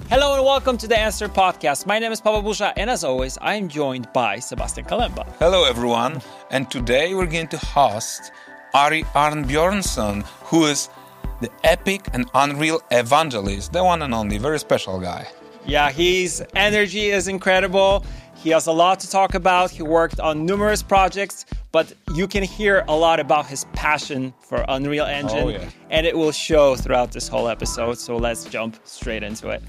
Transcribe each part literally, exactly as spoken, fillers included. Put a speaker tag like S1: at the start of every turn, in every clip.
S1: Hello and welcome to the Answer Podcast. My name is Pavel Busha, and as always, I am joined by Sebastian Kalemba.
S2: Hello, everyone. And today we're going to host Ari Arnbjornsson, who is the epic and unreal evangelist, the one and only, very special guy.
S1: Yeah, his energy is incredible. He has a lot to talk about. He worked on numerous projects, but you can hear a lot about his passion for Unreal Engine,
S2: Oh, yeah.
S1: and it will show throughout this whole episode. So let's jump straight into it.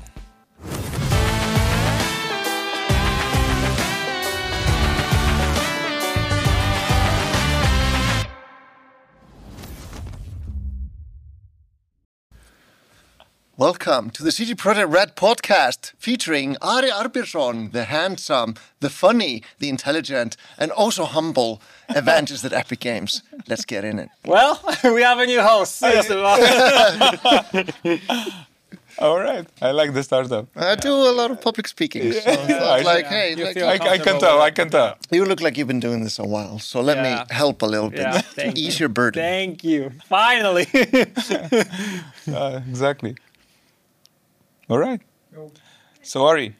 S3: Welcome to the C D Projekt Red podcast featuring Ari Arnbjornsson, the handsome, the funny, the intelligent, and also humble evangelist at Epic Games. Let's get in it.
S1: Well, we have a new host.
S2: All right. I like the startup.
S3: I do a lot of public speaking, so I thought, like, hey,
S1: You
S3: like,
S1: feel
S2: I, I can tell. I can tell.
S3: you look like you've been doing this a while, so let
S1: Yeah.
S3: me help a little bit.
S1: Yeah, thank
S3: Ease
S1: you.
S3: your burden.
S1: Thank you. Finally.
S2: Uh, exactly. All right. So, Ari,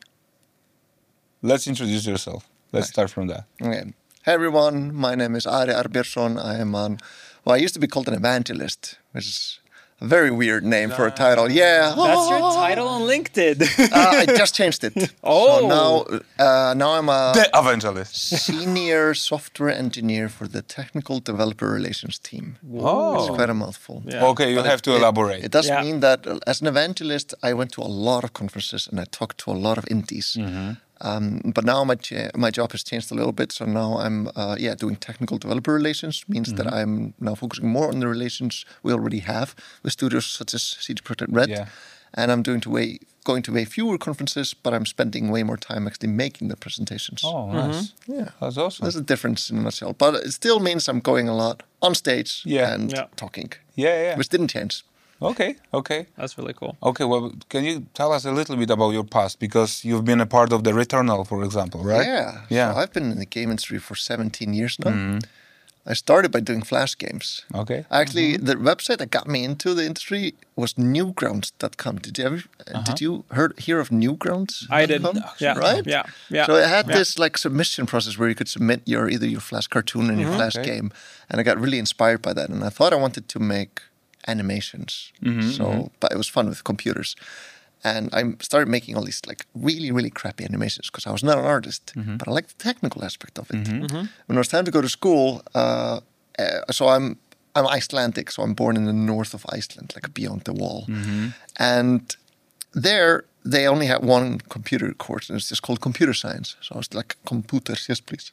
S2: let's introduce yourself. Let's start from that.
S3: Okay. Hey everyone, my name is Ari Arnbjornsson. I am on, well, I used to be called an evangelist, which is a very weird name for a title. Yeah.
S1: That's your title on LinkedIn.
S3: Uh, I just changed it.
S1: Oh.
S3: So now, uh, now I'm a
S2: The evangelist.
S3: senior software engineer for the technical developer relations team. It's
S2: Oh.
S3: quite a mouthful.
S1: Yeah.
S2: Okay, you
S3: But
S2: have
S3: it-
S2: to
S3: it-
S2: elaborate.
S3: It does
S1: Yeah.
S3: mean that uh, as an evangelist, I went to a lot of conferences and I talked to a lot of indies.
S2: Mm-hmm.
S3: Um, but now my cha- my job has changed a little bit. So now I'm uh, yeah doing technical developer relations. Means that
S2: Mm-hmm.
S3: I'm now focusing more on the relations we already have with studios such as C D Projekt Red.
S2: Yeah.
S3: And I'm doing to way going to way fewer conferences, but I'm spending way more time actually making the presentations.
S2: Oh, nice.
S3: Yeah.
S2: That's awesome.
S3: There's a difference in a nutshell, but it still means I'm going a lot on stage
S2: Yeah.
S3: and
S1: Yeah.
S3: talking,
S2: Yeah, yeah.
S3: which didn't change.
S2: Okay, okay.
S1: That's really cool.
S2: Okay, well, can you tell us a little bit about your past? Because you've been a part of the Returnal, for example, right?
S3: Yeah.
S2: Yeah.
S3: So I've been in the game industry for seventeen years now. I started by doing Flash games.
S2: Okay.
S3: Actually, the website that got me into the industry was newgrounds dot com. Did you ever uh did you heard hear of newgrounds?
S1: I did. Yeah.
S3: Right?
S1: Yeah. Yeah.
S3: So it had
S1: Yeah.
S3: this like submission process where you could submit your either your Flash cartoon and your Flash
S2: Okay.
S3: game, and I got really inspired by that. And I thought I wanted to make animations. So, but it was fun with computers, and I started making all these like really really crappy animations because I was not an artist, but I liked the technical aspect of it. When it was time to go to school, uh, uh, so I'm I'm Icelandic, so I'm born in the north of Iceland, like beyond the wall, and there they only had one computer course, and it's just called computer science. So I was like, computers, yes, please.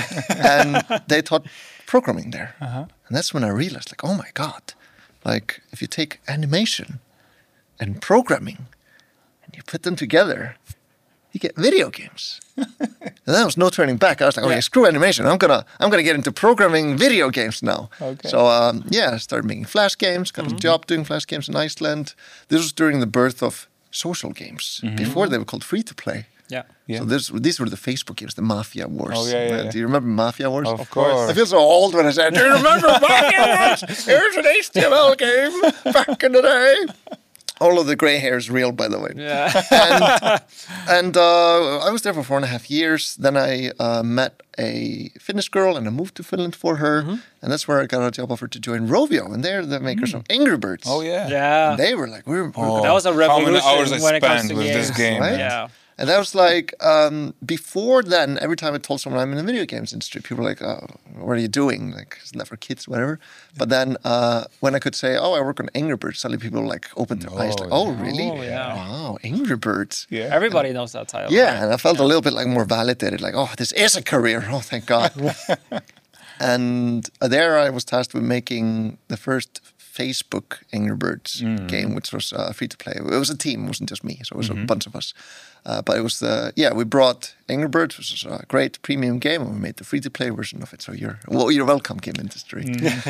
S3: And they taught programming there. And that's when I realized, like, oh my God, like if you take animation and programming and you put them together, you get video games. And there was no turning back. I was like, okay,
S1: Yeah.
S3: screw animation. I'm gonna I'm gonna get into programming video games now.
S2: Okay.
S3: So um, yeah, I started making Flash games, got a job doing Flash games in Iceland. This was during the birth of social games. Before they were called free to play.
S1: Yeah.
S2: Yeah.
S3: So this, these were the Facebook games, the Mafia Wars.
S2: Oh, yeah, yeah,
S3: Uh,
S2: yeah.
S3: Do you remember Mafia Wars?
S2: Of course.
S3: I feel so old when I say, do you remember Mafia Wars? Here's an H T M L game back in the day. All of the gray hair is real, by the way.
S1: Yeah.
S3: And, and uh, I was there for four and a half years. Then I uh, met a Finnish girl and I moved to Finland for her. And that's where I got a job offer to join Rovio. And they're the makers of Angry Birds.
S2: Oh, yeah.
S1: Yeah.
S3: And they were like, we're, we're
S2: Oh,
S1: That was a
S2: How many
S1: revolution
S2: hours I
S1: when it comes
S2: spent
S1: to
S2: with
S1: games.
S2: this game.
S3: Right?
S1: Yeah.
S3: And that was like, um, before then, every time I told someone I'm in the video games industry, people were like, oh, what are you doing? Like, isn't that for kids, whatever? But then uh, when I could say, oh, I work on Angry Birds, suddenly people like opened their eyes like, oh, really?
S1: Oh, yeah.
S3: Wow, Angry Birds.
S2: Yeah.
S1: Everybody knows that title.
S3: Yeah,
S1: right?
S3: and I felt a little bit like more validated, like, oh, this is a career. Oh, thank God. And there I was tasked with making the first Facebook Angry Birds game, which was uh, free to play. It was a team, it wasn't just me, so it was a bunch of us. Uh, but it was the, yeah, we brought Angry Birds, which was a great premium game, and we made the free to play version of it. So you're, well, you're welcome, game industry.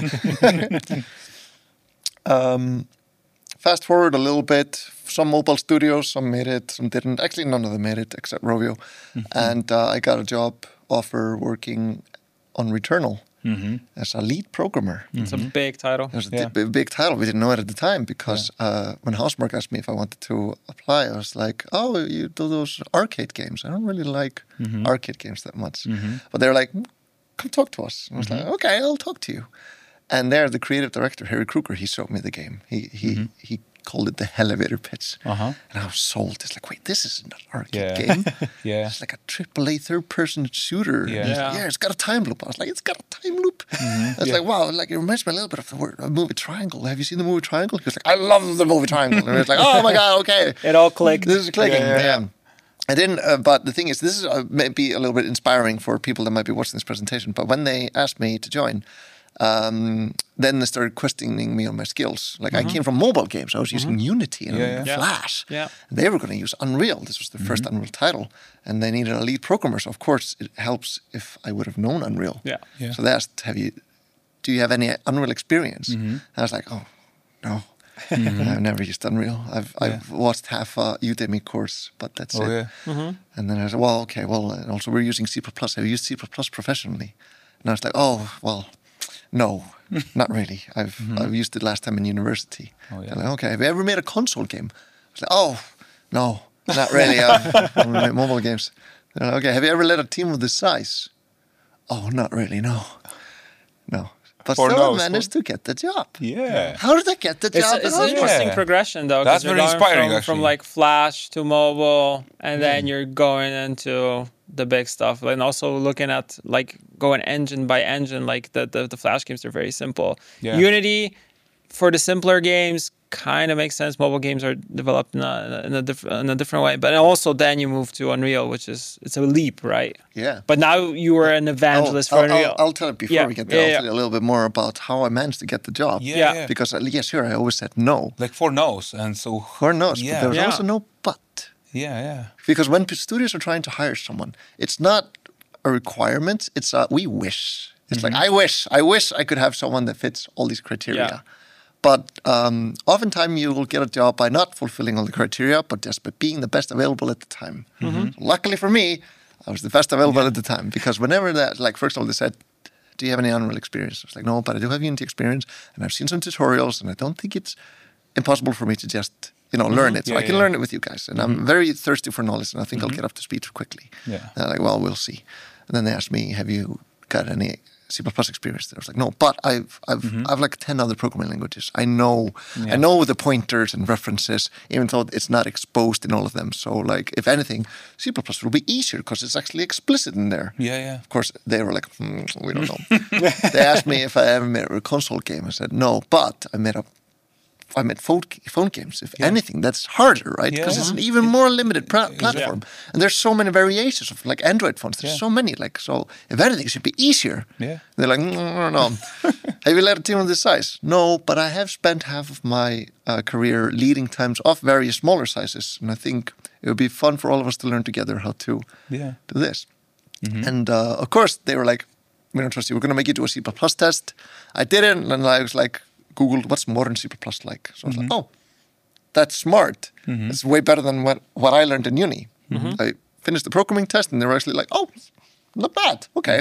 S3: um, fast forward a little bit, some mobile studios, some made it, some didn't. Actually, none of them made it except Rovio. And uh, I got a job offer working on Returnal.
S2: mm-hmm.
S3: as a lead programmer.
S1: It's a big title.
S3: It was a
S2: Yeah.
S3: di- big title. We didn't know it at the time because uh, when Housemarque asked me if I wanted to apply, I was like, "Oh, you do those arcade games? I don't really like
S2: Mm-hmm.
S3: arcade games that much." But they were like, "Come talk to us." And I was
S2: Mm-hmm.
S3: like, "Okay, I'll talk to you." And there, the creative director Harry Kruger, he showed me the game. He he
S2: Mm-hmm.
S3: he called it the elevator pitch,
S2: Uh-huh.
S3: and I was sold. It's like, wait, this isn't an arcade
S2: Yeah.
S3: game.
S2: Yeah.
S3: It's like a triple A third-person shooter. And
S2: Yeah.
S3: it's like,
S1: Yeah.
S3: yeah, it's got a time loop. I was like, it's got a time loop. I was
S2: Mm-hmm. Yeah.
S3: like, wow, like it reminds me a little bit of the word, uh, movie Triangle. Have you seen the movie Triangle? He was like, I love the movie Triangle. And I was like, oh my god, okay,
S1: It all clicked.
S3: this is clicking.
S2: Yeah, yeah,
S3: Yeah. I didn't, uh, but the thing is, this is uh, maybe a little bit inspiring for people that might be watching this presentation. But when they asked me to join, um, then they started questioning me on my skills. Like I came from mobile games. I was using Unity and
S2: Yeah, yeah.
S1: Yeah.
S3: Flash.
S1: Yeah.
S3: And they were going to use Unreal. This was the first Unreal title. And they needed a lead programmer. So of course it helps if I would have known Unreal.
S1: Yeah.
S2: Yeah.
S3: So they asked, have you, do you have any Unreal experience? And I was like, oh, no. I've never used Unreal. I've I've watched half a Udemy course, but that's
S2: Oh,
S3: it.
S2: yeah.
S3: And then I said, well, okay, well, and also we're using C plus plus. Have you used C plus plus professionally? And I was like, oh, well, no, not really. I've I've used it last time in university.
S2: Oh, yeah.
S3: They're like, okay, have you ever made a console game? I was like, oh, no, not really. I've only made mobile games. They're like, okay, have you ever led a team of this size? Oh, not really, no. No. But
S2: For
S3: still
S2: no,
S3: managed to get the job.
S2: Yeah.
S3: How did I get the
S1: It's,
S3: job?
S1: it's
S3: at
S1: an interesting
S2: Yeah.
S1: progression though. 'cause
S2: That's
S1: you're
S2: very
S1: going
S2: inspiring,
S1: from,
S2: actually.
S1: from like Flash to mobile, and then you're going into the big stuff, and also looking at like going engine by engine. Like the the, the Flash games are very simple.
S2: Yeah.
S1: Unity for the simpler games kind of makes sense. Mobile games are developed in a in a, diff- in a different way, but also then you move to Unreal, which is it's a leap, right?
S3: Yeah.
S1: But now you were an evangelist
S3: I'll,
S1: for
S3: I'll,
S1: Unreal.
S3: I'll, I'll tell it before
S1: Yeah.
S3: we get there.
S1: Yeah,
S3: I'll
S1: yeah.
S3: tell you a little bit more about how I managed to get the job.
S2: Yeah.
S1: Yeah.
S2: yeah.
S3: Because, uh, yes, sure, I always said no.
S2: Like four no's, and so
S3: Who knows?
S2: Yeah.
S3: But there was
S1: Yeah.
S3: also no but.
S2: yeah, yeah,
S3: Because when p- studios are trying to hire someone, it's not a requirement. It's a we wish. It's like, I wish, I wish I could have someone that fits all these criteria.
S1: Yeah.
S3: But um, oftentimes you will get a job by not fulfilling all the criteria, but just by being the best available at the time. Luckily for me, I was the best available at the time because whenever that, like, for example, they said, do you have any Unreal experience? I was like, no, but I do have Unity experience and I've seen some tutorials and I don't think it's impossible for me to just, you know, learn it. So
S2: Yeah,
S3: I can
S2: yeah.
S3: learn it with you guys. And I'm very thirsty for knowledge and I think I'll get up to speed quickly.
S2: Yeah.
S3: And they're like, well, we'll see. And then they asked me, have you got any C plus plus experience? I was like, no, but I've I've I've like ten other programming languages. I know I know the pointers and references, even though it's not exposed in all of them. So like, if anything, C plus plus will be easier because it's actually explicit in there.
S2: yeah, yeah.
S3: Of course, they were like, hmm, we don't know. They asked me if I ever made a console game. I said no, but I made a I made phone, phone games. If anything, that's harder, right? Because
S2: Yeah.
S3: it's an even more limited pra- platform, and there's so many variations of like Android phones. There's
S2: Yeah.
S3: so many. Like, so if anything, it should be easier.
S2: Yeah.
S3: They're like, no, no, no. Have you led a team of this size? No, but I have spent half of my uh, career leading teams of various smaller sizes, and I think it would be fun for all of us to learn together how to
S2: Yeah.
S3: do this. And uh, of course, they were like, we don't trust you. We're going to make you do a C plus plus test. I didn't, and I was like, Googled what's modern C plus plus like. So I was like, oh, that's smart. It's way better than what, what I learned in uni. I finished the programming test, and they were actually like, oh, not bad. Okay.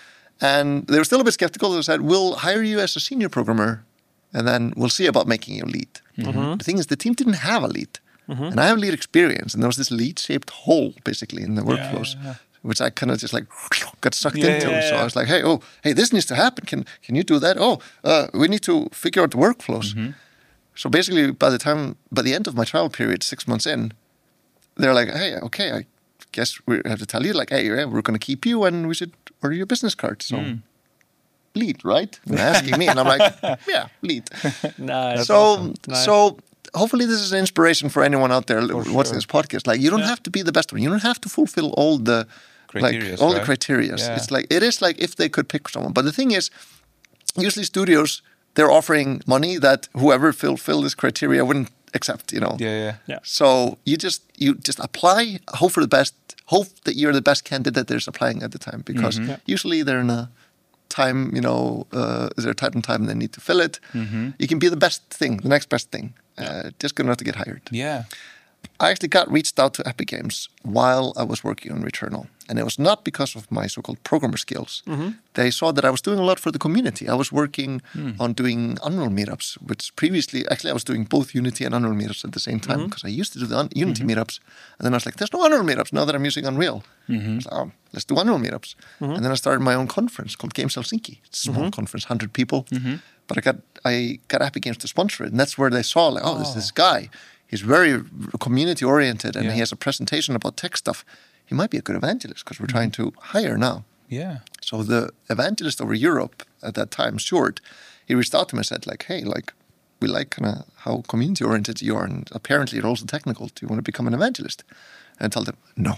S3: And they were still a bit skeptical. They said, we'll hire you as a senior programmer, and then we'll see about making you lead. The thing is, the team didn't have a lead. And I have lead experience, and there was this lead-shaped hole, basically, in the workflows.
S2: yeah, yeah.
S3: Which I kind of just like got sucked
S2: Yeah,
S3: into.
S2: yeah,
S3: So
S1: yeah.
S3: I was like, hey, oh, hey, this needs to happen. Can can you do that? Oh, uh, we need to figure out the workflows. So basically, by the time, by the end of my trial period, six months in, they're like, hey, okay, I guess we have to tell you, like, hey, yeah, we're going to keep you and we should order your business card. So lead, right? And they're asking me, and I'm like, yeah, lead.
S1: Nice.
S3: So,
S1: Nice.
S3: so hopefully this is an inspiration for anyone out there watching
S2: sure.
S3: this podcast. Like, you don't have to be the best one. You don't have to fulfill all the like
S2: Criterias,
S3: all
S2: right?
S3: the criteria.
S2: Yeah.
S3: It's like it is like if they could pick someone. But the thing is, usually studios they're offering money that whoever fulfill this criteria wouldn't accept. You know.
S2: Yeah, yeah.
S1: Yeah.
S3: So you just you just apply, hope for the best, hope that you're the best candidate there's applying at the time, because usually they're in a time, you know, uh, is there a tight on time and they need to fill it. You can be the best thing, the next best thing, uh, just good enough to get hired.
S2: Yeah.
S3: I actually got reached out to Epic Games while I was working on Returnal. And it was not because of my so-called programmer skills. Mm-hmm. They saw that I was doing a lot for the community. I was working mm. on doing Unreal meetups, which previously, actually I was doing both Unity and Unreal meetups at the same time because mm-hmm. I used to do the un- Unity mm-hmm. meetups. And then I was like, there's no Unreal meetups now that I'm using Unreal. Mm-hmm. I was like, oh, let's do Unreal meetups. Mm-hmm. And then I started my own conference called Games Helsinki. It's a small mm-hmm. conference, one hundred people. Mm-hmm. But I got I got Epic Games to sponsor it. And that's where they saw, like, oh, oh. there's this guy. He's very community-oriented and yeah. he has a presentation about tech stuff. He might be a good evangelist because we're trying to hire now.
S2: Yeah.
S3: So the evangelist over Europe at that time, Short, he reached out to me and said, like, hey, like, we like kind of how community-oriented you are, and apparently you're also technical. Do you want to become an evangelist? And I told him, no.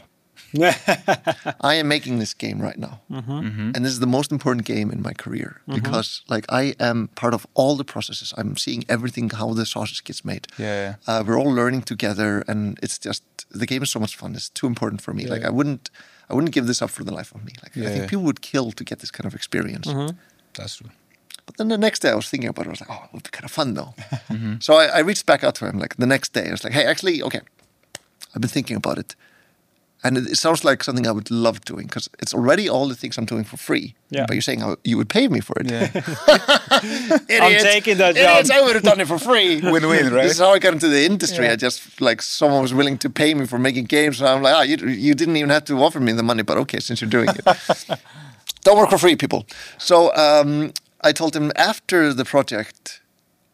S3: I am making this game right now. Mm-hmm. Mm-hmm. And this is the most important game in my career mm-hmm. because, like, I am part of all the processes. I'm seeing everything, how the sausage gets made.
S2: Yeah.
S3: Uh, we're all learning together, and it's just, the game is so much fun. It's too important for me. Yeah. Like, I wouldn't I wouldn't give this up for the life of me. Like, yeah. I think people would kill to get this kind of experience.
S2: Mm-hmm. That's true.
S3: But then the next day I was thinking about it. I was like, oh, it would be kind of fun, though. Mm-hmm. So I, I reached back out to him, like, the next day. I was like, hey, actually, okay, I've been thinking about it. And it, it sounds like something I would love doing because it's already all the things I'm doing for free. Yeah. But you're saying I, you would pay me for it.
S2: Yeah.
S1: I'm taking that job.
S3: Idiots, I would have done it for free.
S2: Win-win, right?
S3: This is how I got into the industry.
S1: Yeah.
S3: I just, like, someone was willing to pay me for making games. And I'm like, oh, you, you didn't even have to offer me the money. But okay, since you're doing it. Don't work for free, people. So um, I told him after the project,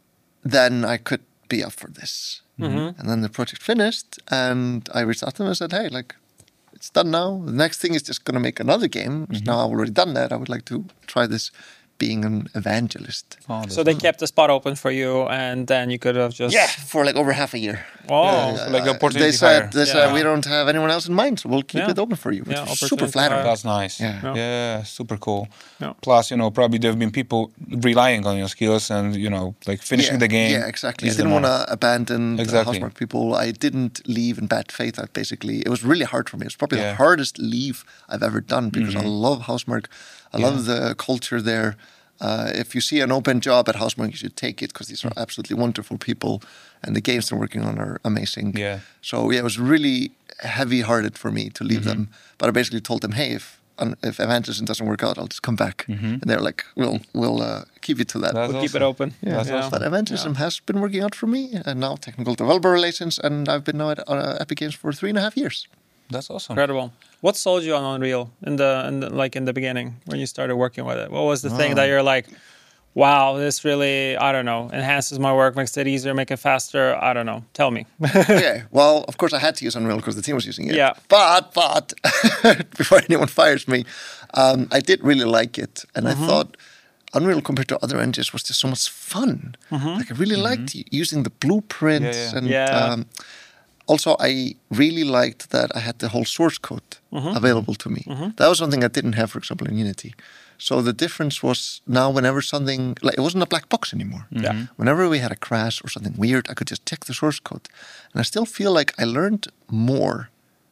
S3: then I could be up for this. Mm-hmm. And then the project finished. And I reached out to him and said, hey, like, it's done now. The next thing is just going to make another game. Mm-hmm. Now I've already done that. I would like to try this being an evangelist.
S1: Oh, so they kept the spot open for you, and then you could have just...
S3: Yeah, for like over half a year.
S1: Oh.
S2: Yeah, so like opportunity
S3: They said,
S2: hire.
S3: they said
S1: Yeah.
S3: we don't have anyone else in mind, so we'll keep
S1: Yeah.
S3: it open for you. Which
S1: Yeah,
S3: was
S1: opportunity
S3: super flattering.
S1: hire.
S2: That's nice.
S3: Yeah.
S2: Yeah,
S1: Yeah.
S2: super cool.
S1: Yeah.
S2: Plus, you know, probably there have been people relying on your skills and, you know, like finishing
S3: yeah,
S2: the game.
S3: Yeah, exactly. I
S2: is the
S3: didn't want
S2: most-
S3: to abandon
S2: Exactly.
S3: the Housemarque people. I didn't leave in bad faith. I basically, it was really hard for me. It's probably
S2: Yeah.
S3: the hardest leave I've ever done because
S2: Mm-hmm.
S3: I love Housemarque. I
S2: Yeah.
S3: love the culture there. Uh, if you see an open job at Housemarque, you should take it because these are absolutely wonderful people, and the games they're working on are amazing.
S2: Yeah.
S3: So yeah, it was really heavy-hearted for me to leave
S2: Mm-hmm.
S3: them. But I basically told them, hey, if if evangelism doesn't work out, I'll just come back.
S2: Mm-hmm.
S3: And they're like, we'll we'll uh, keep you to that.
S2: That's
S1: We'll keep it
S2: awesome.
S1: open.
S3: Yeah,
S2: That's awesome.
S3: but evangelism has been working out for me, and now technical developer relations, and I've been now at uh, Epic Games for three and a half years.
S2: That's awesome.
S1: Incredible. What sold you on Unreal in the, in the like in the beginning when you started working with it? What was the thing that you're like, wow, this really, I don't know, enhances my work, makes it easier, make it faster? I don't know. Tell me.
S3: Yeah, well, of course I had to use Unreal because the team was using it.
S1: Yeah.
S3: But, but, before anyone fires me, um, I did really like it. And
S1: Mm-hmm.
S3: I thought Unreal compared to other engines was just so much fun.
S1: Mm-hmm.
S3: Like I really liked using the blueprints.
S2: Yeah, yeah.
S3: And
S1: Yeah.
S3: Um, also, I really liked that I had the whole source code
S1: Mm-hmm.
S3: available to me. That was something I didn't have, for example, in Unity. So the difference was now whenever something, like it wasn't a black box anymore.
S1: Yeah.
S3: Whenever we had a crash or something weird, I could just check the source code. And I still feel like I learned more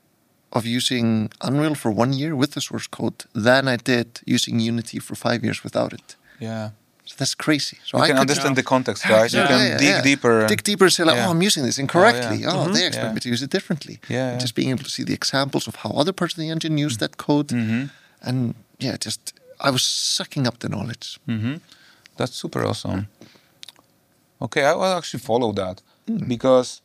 S3: of using Unreal for one year with the source code than I did using Unity for five years without it.
S2: Yeah.
S3: So that's crazy. So
S2: You
S3: I
S2: can
S3: could
S2: understand the context, right? You
S1: Yeah.
S2: can
S3: Yeah, yeah,
S2: dig
S3: yeah.
S2: deeper.
S3: Dig deeper and say, like,
S2: Yeah.
S3: oh, I'm using this incorrectly.
S2: Oh,
S3: Oh,
S2: yeah.
S3: they expect
S2: Yeah.
S3: me to use it differently.
S2: Yeah,
S3: And
S2: yeah.
S3: just being able to see the examples of how other parts of the engine use that code.
S2: Mm-hmm.
S3: And yeah, just, I was sucking up the knowledge.
S2: Mm-hmm. That's super awesome. Okay, I will actually follow that
S3: Mm.
S2: because,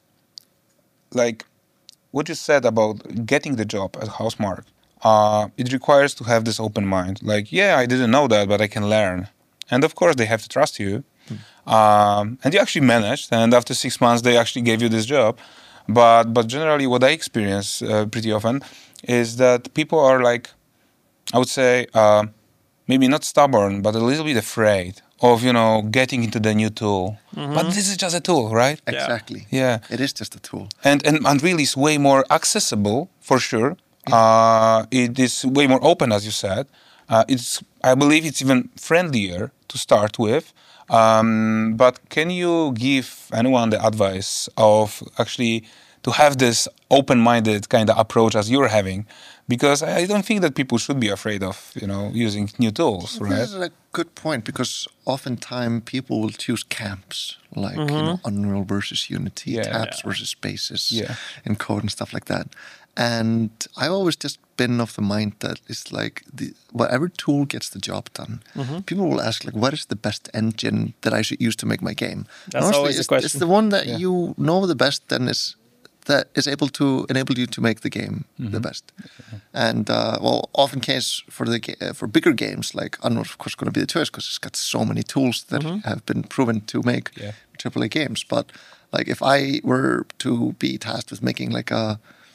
S2: like, what you said about getting the job at Housemarque, uh, it requires to have this open mind. Like, yeah, I didn't know that, but I can learn. And of course, they have to trust you.
S3: Mm.
S2: Um, and you actually managed. And after six months, they actually gave you this job. But but generally, what I experience uh, pretty often is that people are like, I would say, uh, maybe not stubborn, but a little bit afraid of, you know, getting into the new tool.
S1: Mm-hmm.
S2: But this is just a tool, right?
S1: Yeah.
S3: Exactly.
S2: Yeah.
S3: It is just a tool.
S2: And and Unreal is way more accessible, for sure. Uh, it is way more open, as you said. Uh, it's, I believe it's even friendlier to start with. Um, but can you give anyone the advice of actually to have this open-minded kind of approach as you're having, because I don't think that people should be afraid of, you know, using new tools, right?
S3: This is a good point, because oftentimes people will choose camps, like
S1: Mm-hmm.
S3: you know, Unreal versus Unity,
S2: Yeah.
S3: tabs
S1: Yeah.
S3: versus spaces,
S2: Yeah.
S3: and code and stuff like that. And I've always just been of the mind that it's like the, whatever tool gets the job done.
S1: Mm-hmm.
S3: People will ask, like, what is the best engine that I should use to make my game?
S1: That's
S3: Honestly,
S1: always the
S3: it's,
S1: question.
S3: It's the one that
S2: Yeah.
S3: you know the best, then is that is able to enable you to make the game
S2: Mm-hmm.
S3: the best. And uh, well, often case for the ga- uh, for bigger games like Unreal, of course, going to be the choice because it's got so many tools that
S1: Mm-hmm.
S3: have been proven to make
S2: Yeah.
S3: triple A games. But like if I were to be tasked with making like a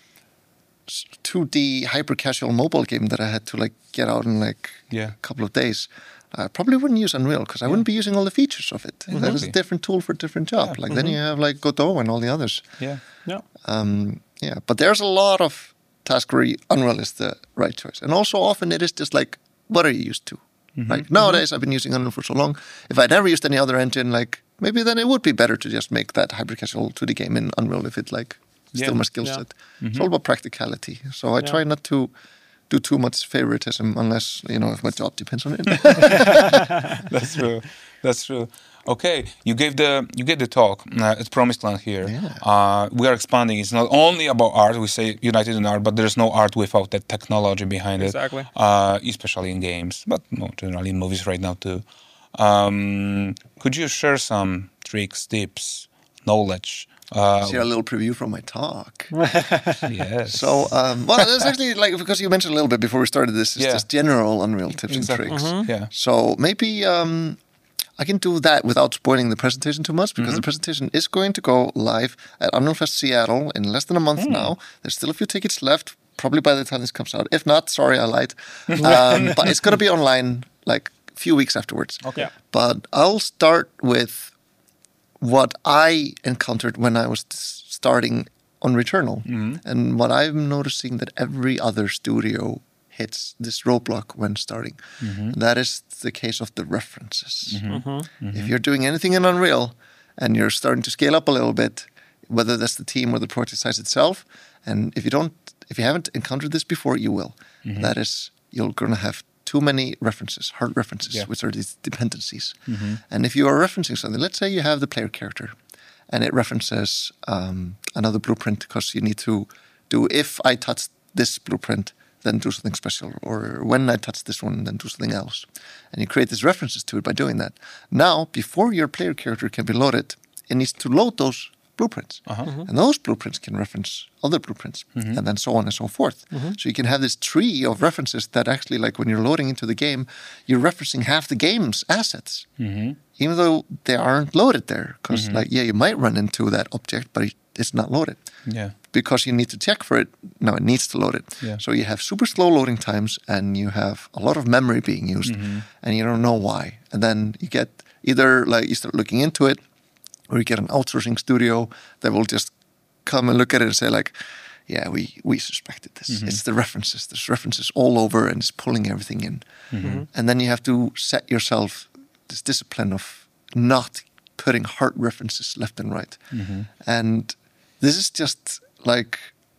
S3: two D hyper casual mobile game that I had to like get out in like
S2: Yeah.
S3: a couple of days, I probably wouldn't use Unreal because I wouldn't be using all the features of it. That is a
S2: Exactly.
S3: different tool for a different job.
S2: Yeah.
S3: Like then you have like Godot and all the others.
S2: Yeah.
S1: Yeah.
S3: Um, yeah, but there's a lot of tasks where Unreal is the right choice, and also often it is just like, what are you used to? Like nowadays, I've been using Unreal for so long. If I'd never used any other engine, like maybe then it would be better to just make that hyper casual two D game in Unreal if it like
S2: Yeah.
S3: still my skill
S1: Yeah.
S3: set. It's all about practicality. So I
S1: Yeah.
S3: try not to do too much favoritism unless you know if my job depends on it.
S2: That's true. That's true. Okay, you gave the you gave the talk uh, at Promised Land here.
S3: Yeah.
S2: Uh, we are expanding. It's not only about art. We say united in art, but there's no art without that technology behind
S1: Exactly.
S2: it. Uh, especially in games, but no, generally in movies right now too. Um, could you share some tricks, tips, knowledge? Uh,
S3: Share a little preview from my talk.
S2: yes.
S3: So, um, well, that's actually like because you mentioned a little bit before we started this. It's
S2: Yeah.
S3: just general Unreal tips
S2: Exactly.
S3: and tricks.
S2: Yeah.
S3: So maybe um, I can do that without spoiling the presentation too much because the presentation is going to go live at Unreal Fest Seattle in less than a month now. There's still a few tickets left, probably by the time this comes out. If not, sorry, I lied. Um, but it's going to be online like a few weeks afterwards.
S2: Okay.
S1: Yeah.
S3: But I'll start with what I encountered when I was starting on Returnal. And what I'm noticing that every other studio hits this roadblock when starting. That is the case of the references. If you're doing anything in Unreal and you're starting to scale up a little bit, whether that's the team or the project size itself, and if you don't, if you haven't encountered this before, you will. That is, you're going to have too many references, hard references,
S2: Yeah.
S3: which are these dependencies. And if you are referencing something, let's say you have the player character and it references um, another blueprint because you need to do, if I touch this blueprint, then do something special, or when I touch this one, then do something else. And you create these references to it by doing that. Now, before your player character can be loaded, it needs to load those blueprints. And those blueprints can reference other blueprints, and then so on and so forth. So you can have this tree of references that actually, like when you're loading into the game, you're referencing half the game's assets, even though they aren't loaded there. Because, like, yeah, you might run into that object, but it- it's not loaded.
S2: Yeah.
S3: Because you need to check for it. No, it needs to load it.
S2: Yeah.
S3: So you have super slow loading times, and you have a lot of memory being used, and you don't know why. And then you get either, like, you start looking into it, or you get an outsourcing studio that will just come and look at it and say, like, yeah, we, we suspected this. It's the references. There's references all over and it's pulling everything in. And then you have to set yourself this discipline of not putting hard references left and right. And this is just like,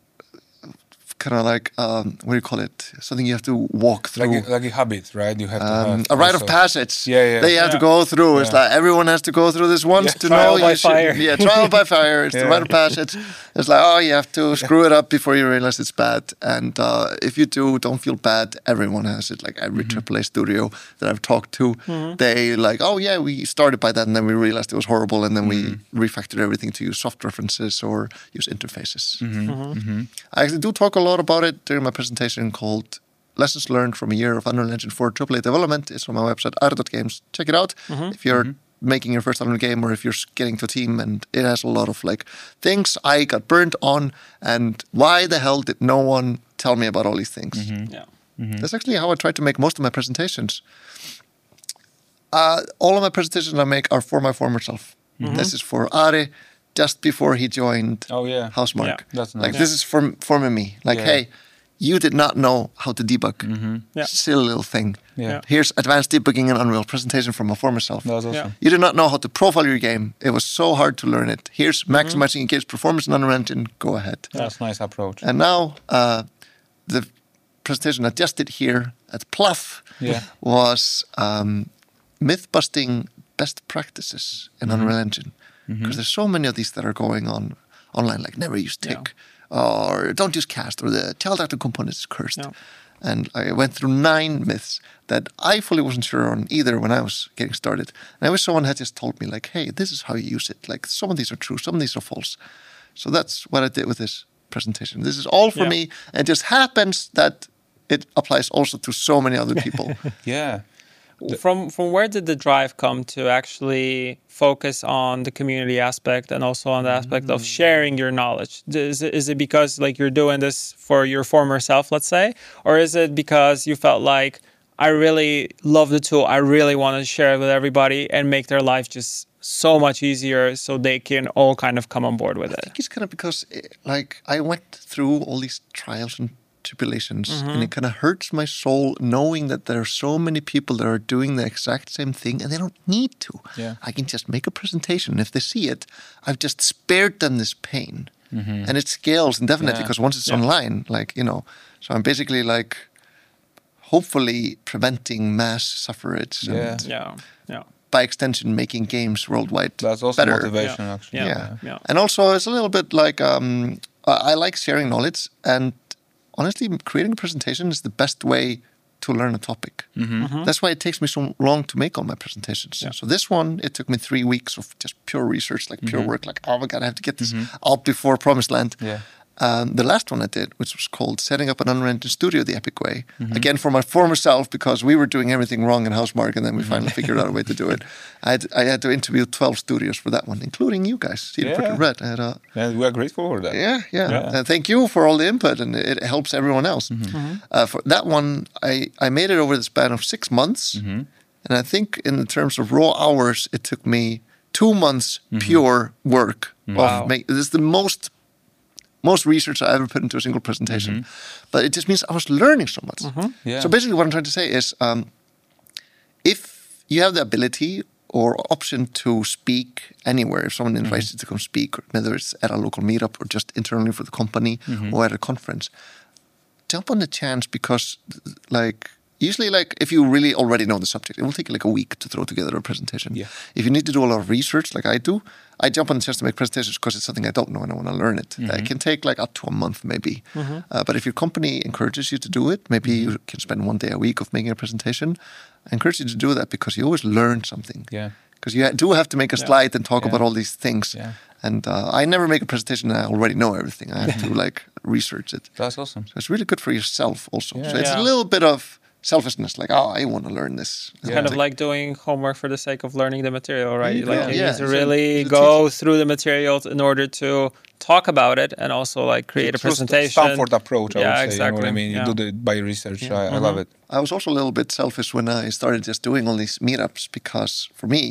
S3: kind of like, um, what do you call it? Something you have to walk through.
S2: Like a, like a habit, right? You have to
S3: Um,
S2: have
S3: a rite
S2: also-
S3: of passage.
S2: Yeah, yeah.
S3: They have to
S1: Yeah.
S3: go through. It's
S2: Yeah.
S3: like everyone has to go through this once
S2: Yeah.
S3: to
S1: Trial
S3: know.
S1: by
S3: you should-
S1: fire.
S3: Yeah, trial by fire. It's the
S2: Yeah.
S3: rite of passage. It's like, oh, you have to screw it up before you realize it's bad. And uh, if you do, don't feel bad. Everyone has it. Like every triple A studio that I've talked to, they like, oh yeah, we started by that, and then we realized it was horrible, and then we refactored everything to use soft references or use interfaces. I actually do talk a lot about it during my presentation called Lessons Learned from a Year of Unreal Engine four triple A Development. It's on my website, ara dot games. Check it out if you're making your first Unreal game or if you're getting to a team. And it has a lot of like things I got burnt on and why the hell did no one tell me about all these things.
S1: Yeah.
S3: That's actually how I try to make most of my presentations. Uh, all of my presentations I make are for my former self. This is for Ari just before he joined
S2: Oh, yeah.
S3: Housemark.
S1: Yeah,
S2: that's
S3: Like
S2: nice.
S3: this is for for me. Like,
S2: Yeah.
S3: hey, you did not know how to debug.
S2: Mm-hmm.
S1: Yeah.
S3: Silly little thing.
S2: Yeah.
S1: Yeah.
S3: Here's advanced debugging in Unreal, presentation from a former self.
S2: That was awesome.
S1: Yeah.
S3: You did not know how to profile your game. It was so hard to learn it. Here's maximizing your game's performance in Unreal Engine. Go ahead.
S2: That's a nice approach.
S3: And now uh, the presentation I just did here at Pluff
S2: Yeah.
S3: was um, myth-busting best practices in
S2: Mm-hmm.
S3: Unreal Engine. Because there's so many of these that are going on online, like never use tick, or don't use cast, or the child actor component is cursed.
S1: Yeah.
S3: And I went through nine myths that I fully wasn't sure on either when I was getting started. And I wish someone had just told me, like, hey, this is how you use it. Like, some of these are true, some of these are false. So that's what I did with this presentation. This is all for
S1: Yeah.
S3: me. And it just happens that it applies also to so many other people.
S2: Yeah.
S1: From from where did the drive come to actually focus on the community aspect and also on the aspect of sharing your knowledge? Is it, is it because like you're doing this for your former self, let's say, or is it because you felt like I really love the tool, I really want to share it with everybody and make their life just so much easier so they can all kind of come on board with
S3: I
S1: it?
S3: think it's kind of because, eh, like, I went through all these trials and tribulations,
S1: Mm-hmm.
S3: and it kind of hurts my soul knowing that there are so many people that are doing the exact same thing, and they don't need to.
S2: Yeah.
S3: I can just make a presentation, and if they see it, I've just spared them this pain, and it scales indefinitely
S2: Yeah.
S3: because once it's
S1: Yeah.
S3: online, like you know, so I'm basically like, hopefully preventing mass suffrage,
S2: Yeah.
S3: and
S1: Yeah, yeah.
S3: by extension, making games worldwide
S2: That's also
S3: better.
S2: motivation,
S1: Yeah.
S2: actually.
S1: Yeah.
S3: Yeah.
S1: Yeah.
S3: And also it's a little bit like um, I I like sharing knowledge, and honestly, creating a presentation is the best way to learn a topic. That's why it takes me so long to make all my presentations. So this one, it took me three weeks of just pure research, like pure work. Like, oh my god, I have to get this out before Promised Land.
S2: Yeah.
S3: Um, the last one I did, which was called Setting Up an Unreal Engine Studio the Epic Way. Again, for my former self, because we were doing everything wrong in Housemarque, and then we finally figured out a way to do it. I had, I had to interview twelve studios for that one, including you guys, Cedar
S2: Yeah.
S3: Frickin' Red. I had a,
S2: And we are grateful for that.
S3: yeah, yeah.
S2: Yeah.
S3: And thank you for all the input, and it helps everyone else. Uh, for that one, I, I made it over the span of six months. And I think in the terms of raw hours, it took me two months pure work.
S1: Wow.
S3: Of make, this is the most most research I ever put into a single presentation. But it just means I was learning so much.
S2: Yeah.
S3: So basically what I'm trying to say is, um, if you have the ability or option to speak anywhere, if someone invites you to come speak, whether it's at a local meetup or just internally for the company or at a conference, jump on the chance, because like usually like if you really already know the subject, it will take like a week to throw together a presentation.
S2: Yeah.
S3: If you need to do a lot of research like I do, I jump on the chance to make presentations because it's something I don't know and I want to learn it. It can take like up to a month maybe. Uh, but if your company encourages you to do it, maybe you can spend one day a week of making a presentation. I encourage you to do that because you always learn something.
S2: Yeah.
S3: Because you do have to make a slide and talk
S2: Yeah.
S3: about all these things.
S2: Yeah.
S3: And uh, I never make a presentation and I already know everything. I have to like research it.
S2: That's awesome.
S3: So it's really good for yourself also.
S2: Yeah.
S3: So it's
S1: Yeah.
S3: a little bit of selfishness, like, oh, I want to learn this.
S1: It's kind of like doing homework for the sake of learning the material, right?
S3: Yeah,
S1: Like you
S3: yeah.
S1: need to
S3: It's a-
S1: really
S3: it's a
S1: go through the materials in order to talk about it and also like create a
S2: It's just
S1: presentation.
S2: Stanford approach, I
S1: Yeah,
S2: would say. You know
S1: exactly.
S2: what I mean? You
S1: Yeah.
S2: do it by research. I, I love it.
S3: I was also a little bit selfish when I started just doing all these meetups because for me,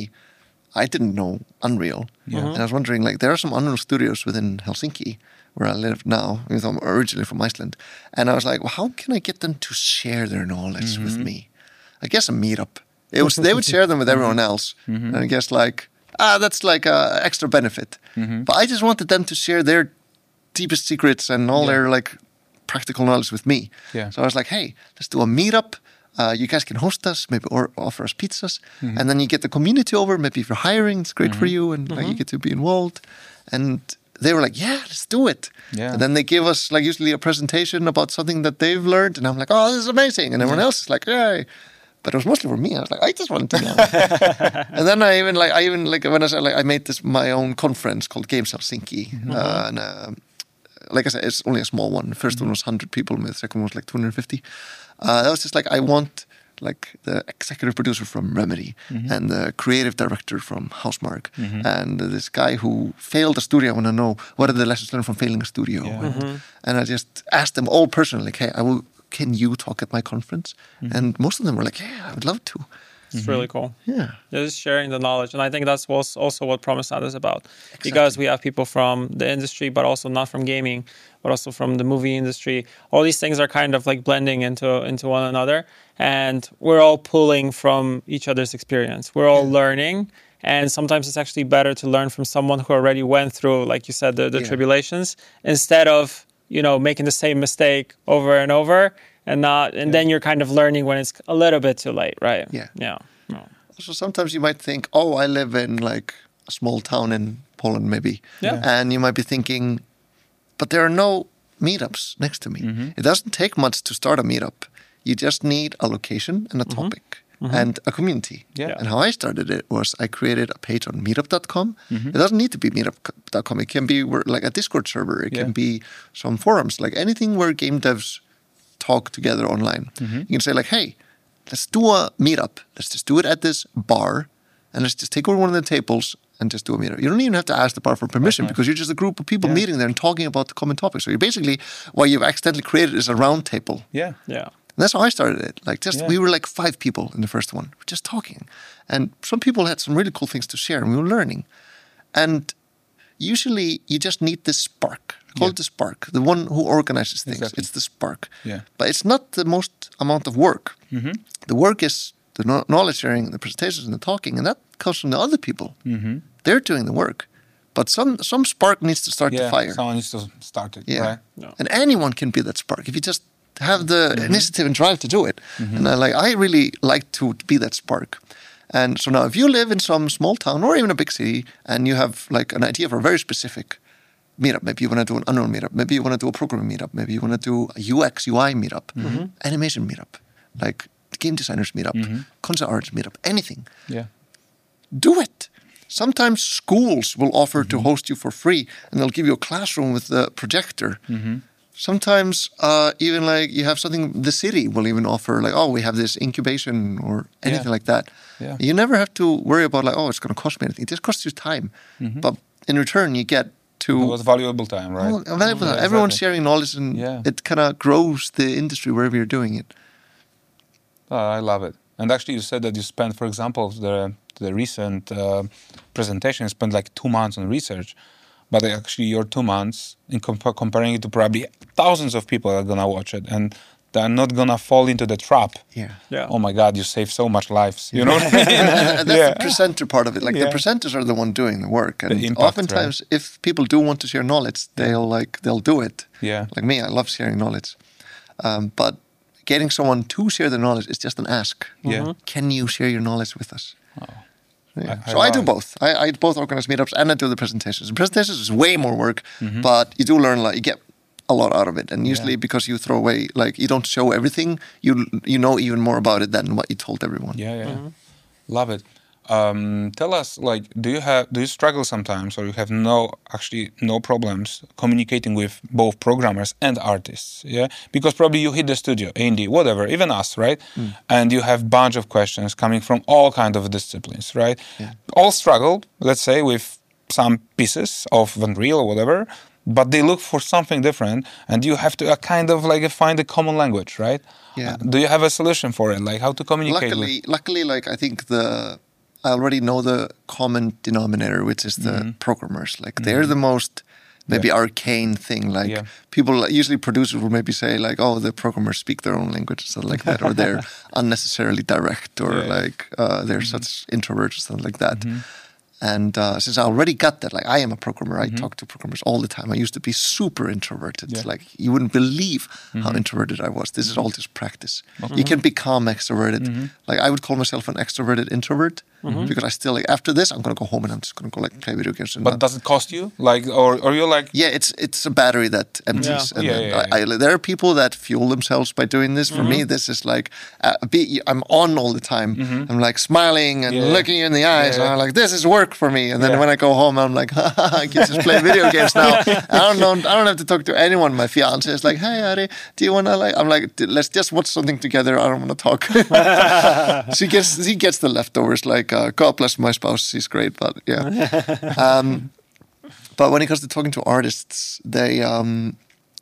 S3: I didn't know Unreal. And I was wondering, like, there are some Unreal studios within Helsinki where I live now, even though I'm originally from Iceland. And I was like, well, how can I get them to share their knowledge with me? I guess a meetup. It was they would share them with everyone else. And I guess like, ah, that's like a extra benefit. But I just wanted them to share their deepest secrets and all
S2: Yeah.
S3: their like practical knowledge with me.
S2: Yeah.
S3: So I was like, hey, let's do a meetup. Uh, you guys can host us, maybe or offer us pizzas, and then you get the community over. Maybe if you're hiring, it's great for you, and like you get to be involved. And they were like, yeah, let's do it.
S2: Yeah.
S3: And then they give us like usually a presentation about something that they've learned, and I'm like, oh, this is amazing. And everyone else is like, yay. But it was mostly for me. I was like, I just wanted to know. And then I even like, I even like when I said like I made this my own conference called Games Helsinki, uh, and uh, like I said, it's only a small one. The first one was one hundred people, and the second one was like two hundred fifty. Uh, that was just like I want like the executive producer from Remedy and the creative director from Housemarque and this guy who failed a studio. I want to know what are the lessons learned from failing a studio. And, and I just asked them all personally, like, hey, I will. Can you talk at my conference? And most of them were like, yeah, I would love to.
S1: It's mm-hmm. really cool.
S3: Yeah.
S1: Just sharing the knowledge. And I think that's also what Promesnat is about. Exactly. Because we have people from the industry, but also not from gaming, but also from the movie industry. All these things are kind of like blending into, into one another. And we're all pulling from each other's experience. We're all yeah. learning. And sometimes it's actually better to learn from someone who already went through, like you said, the, the yeah. tribulations, instead of, you know, making the same mistake over and over and not, and yeah. then you're kind of learning when it's a little bit too late, right?
S3: Yeah.
S1: Yeah. No.
S3: So sometimes you might think, oh, I live in like a small town in Poland, maybe.
S1: Yeah.
S3: And you might be thinking, but there are no meetups next to me. Mm-hmm. It doesn't take much to start a meetup. You just need a location and a mm-hmm. topic. Mm-hmm. And a community.
S2: Yeah.
S3: And how I started it was I created a page on meetup dot com. Mm-hmm. It doesn't need to be meetup dot com. It can be like a Discord server. It yeah. can be some forums, like anything where game devs talk together online. Mm-hmm. You can say like, hey, let's do a meetup. Let's just do it at this bar and let's just take over one of the tables and just do a meetup. You don't even have to ask the bar for permission because you're just a group of people yeah. meeting there and talking about the common topics. So you're basically, what you've accidentally created is a round table.
S2: Yeah.
S1: Yeah.
S3: And that's how I started it. Like just
S2: yeah.
S3: we were like five people in the first one, just talking, and some people had some really cool things to share, and we were learning. And usually, you just need this spark. I call yeah. it the spark, the one who organizes things.
S2: Exactly.
S3: It's the spark.
S2: Yeah.
S3: But it's not the most amount of work. Mm-hmm. The work is the no- knowledge sharing, the presentations, and the talking, and that comes from the other people. Mm-hmm. They're doing the work. But some some spark needs to start
S2: yeah,
S3: the fire.
S2: Someone needs to start it.
S3: Yeah.
S2: Right?
S3: No. And anyone can be that spark if you just have the mm-hmm. initiative and drive to do it. Mm-hmm. And I like I really like to be that spark. And so now if you live in some small town or even a big city and you have like an idea for a very specific meetup, maybe you want to do an Unreal meetup, maybe you want to do a programming meetup, maybe you want to do a U X, U I meetup, mm-hmm. animation meetup, like game designers meetup, mm-hmm. concept arts meetup, anything.
S2: Yeah.
S3: Do it. Sometimes schools will offer mm-hmm. to host you for free and they'll give you a classroom with the projector. Mm-hmm. Sometimes uh, even like you have something, the city will even offer like, oh, we have this incubation or anything
S2: yeah.
S3: like that.
S2: Yeah.
S3: You never have to worry about like, oh, it's going to cost me anything. It just costs you time. Mm-hmm. But in return, you get to...
S2: It was valuable time, right?
S3: Oh, valuable time. Yeah, Everyone's exactly. sharing knowledge and
S2: yeah.
S3: it kind of grows the industry wherever you're doing it.
S2: Oh, I love it. And actually you said that you spent, for example, the, the recent uh, presentation, you spent like two months on research. But actually, your two months, in comp- comparing it to probably thousands of people that are going to watch it, and they're not going to fall into the trap.
S3: Yeah.
S1: yeah.
S2: Oh my God, you save so much lives. You know what I mean?
S3: And that's yeah. the presenter part of it. Like yeah. the presenters are the one doing the work. And
S2: the impact,
S3: oftentimes,
S2: right?
S3: if people do want to share knowledge, they'll like they'll do it.
S2: Yeah.
S3: Like me, I love sharing knowledge. Um, but getting someone to share the knowledge is just an ask.
S2: Yeah. Mm-hmm.
S3: Can you share your knowledge with us?
S2: Oh.
S3: Yeah. I, so I, I do both. I, I both organize meetups and I do the presentations. The presentations is way more work, mm-hmm. but you do learn a lot. You get a lot out of it. And usually yeah. because you throw away, like you don't show everything, you you know even more about it than what you told everyone.
S2: Yeah, yeah.
S1: Mm-hmm.
S2: Love it. Um, tell us, like, do you have do you struggle sometimes, or you have no actually no problems communicating with both programmers and artists? Yeah, because probably you hit the studio, A and D, whatever, even us, right? Mm. And you have bunch of questions coming from all kind of disciplines, right?
S3: Yeah.
S2: All struggle, let's say, with some pieces of Unreal or whatever, but they look for something different, and you have to uh, kind of like find a common language, right?
S3: Yeah.
S2: Uh, do you have a solution for it, like how to communicate?
S3: Luckily,
S2: with...
S3: luckily, like I think the. I already know the common denominator, which is the mm-hmm. programmers. Like mm-hmm. they're the most maybe yeah. arcane thing. Like
S2: yeah.
S3: people, usually producers will maybe say like, oh, the programmers speak their own language or something like that. Or they're unnecessarily direct or
S2: yeah.
S3: like uh, they're mm-hmm. such introverts or something like that.
S2: Mm-hmm.
S3: And uh, since I already got that, like I am a programmer, I
S2: mm-hmm.
S3: talk to programmers all the time. I used to be super introverted.
S2: Yeah.
S3: Like you wouldn't believe
S2: mm-hmm.
S3: how introverted I was. This is all just practice.
S2: Okay.
S3: You can become extroverted.
S2: Mm-hmm.
S3: Like I would call myself an extroverted introvert mm-hmm. because I still like after this I'm gonna go home and I'm just gonna go like play video games. And
S2: but
S3: not...
S2: does it cost you? Like or or you're like
S3: yeah, it's it's a battery that empties.
S1: Yeah.
S3: And
S2: yeah,
S3: then
S2: yeah, yeah.
S3: I, I, there are people that fuel themselves by doing this. For
S2: mm-hmm.
S3: me, this is like uh, be, I'm on all the time.
S2: Mm-hmm.
S3: I'm like smiling and
S2: yeah.
S3: looking you in the eyes.
S2: Yeah.
S3: And I'm like, this is work for me. And then
S2: yeah.
S3: when I go home, I'm like, I can just play video games now. I don't know. I don't have to talk to anyone. My fiance is like, hey, Ari, do you want to like? I'm like, let's just watch something together. I don't want to talk. she gets he gets the leftovers. Like, uh, God bless my spouse. She's great, but yeah. Um, but when it comes to talking to artists, they um,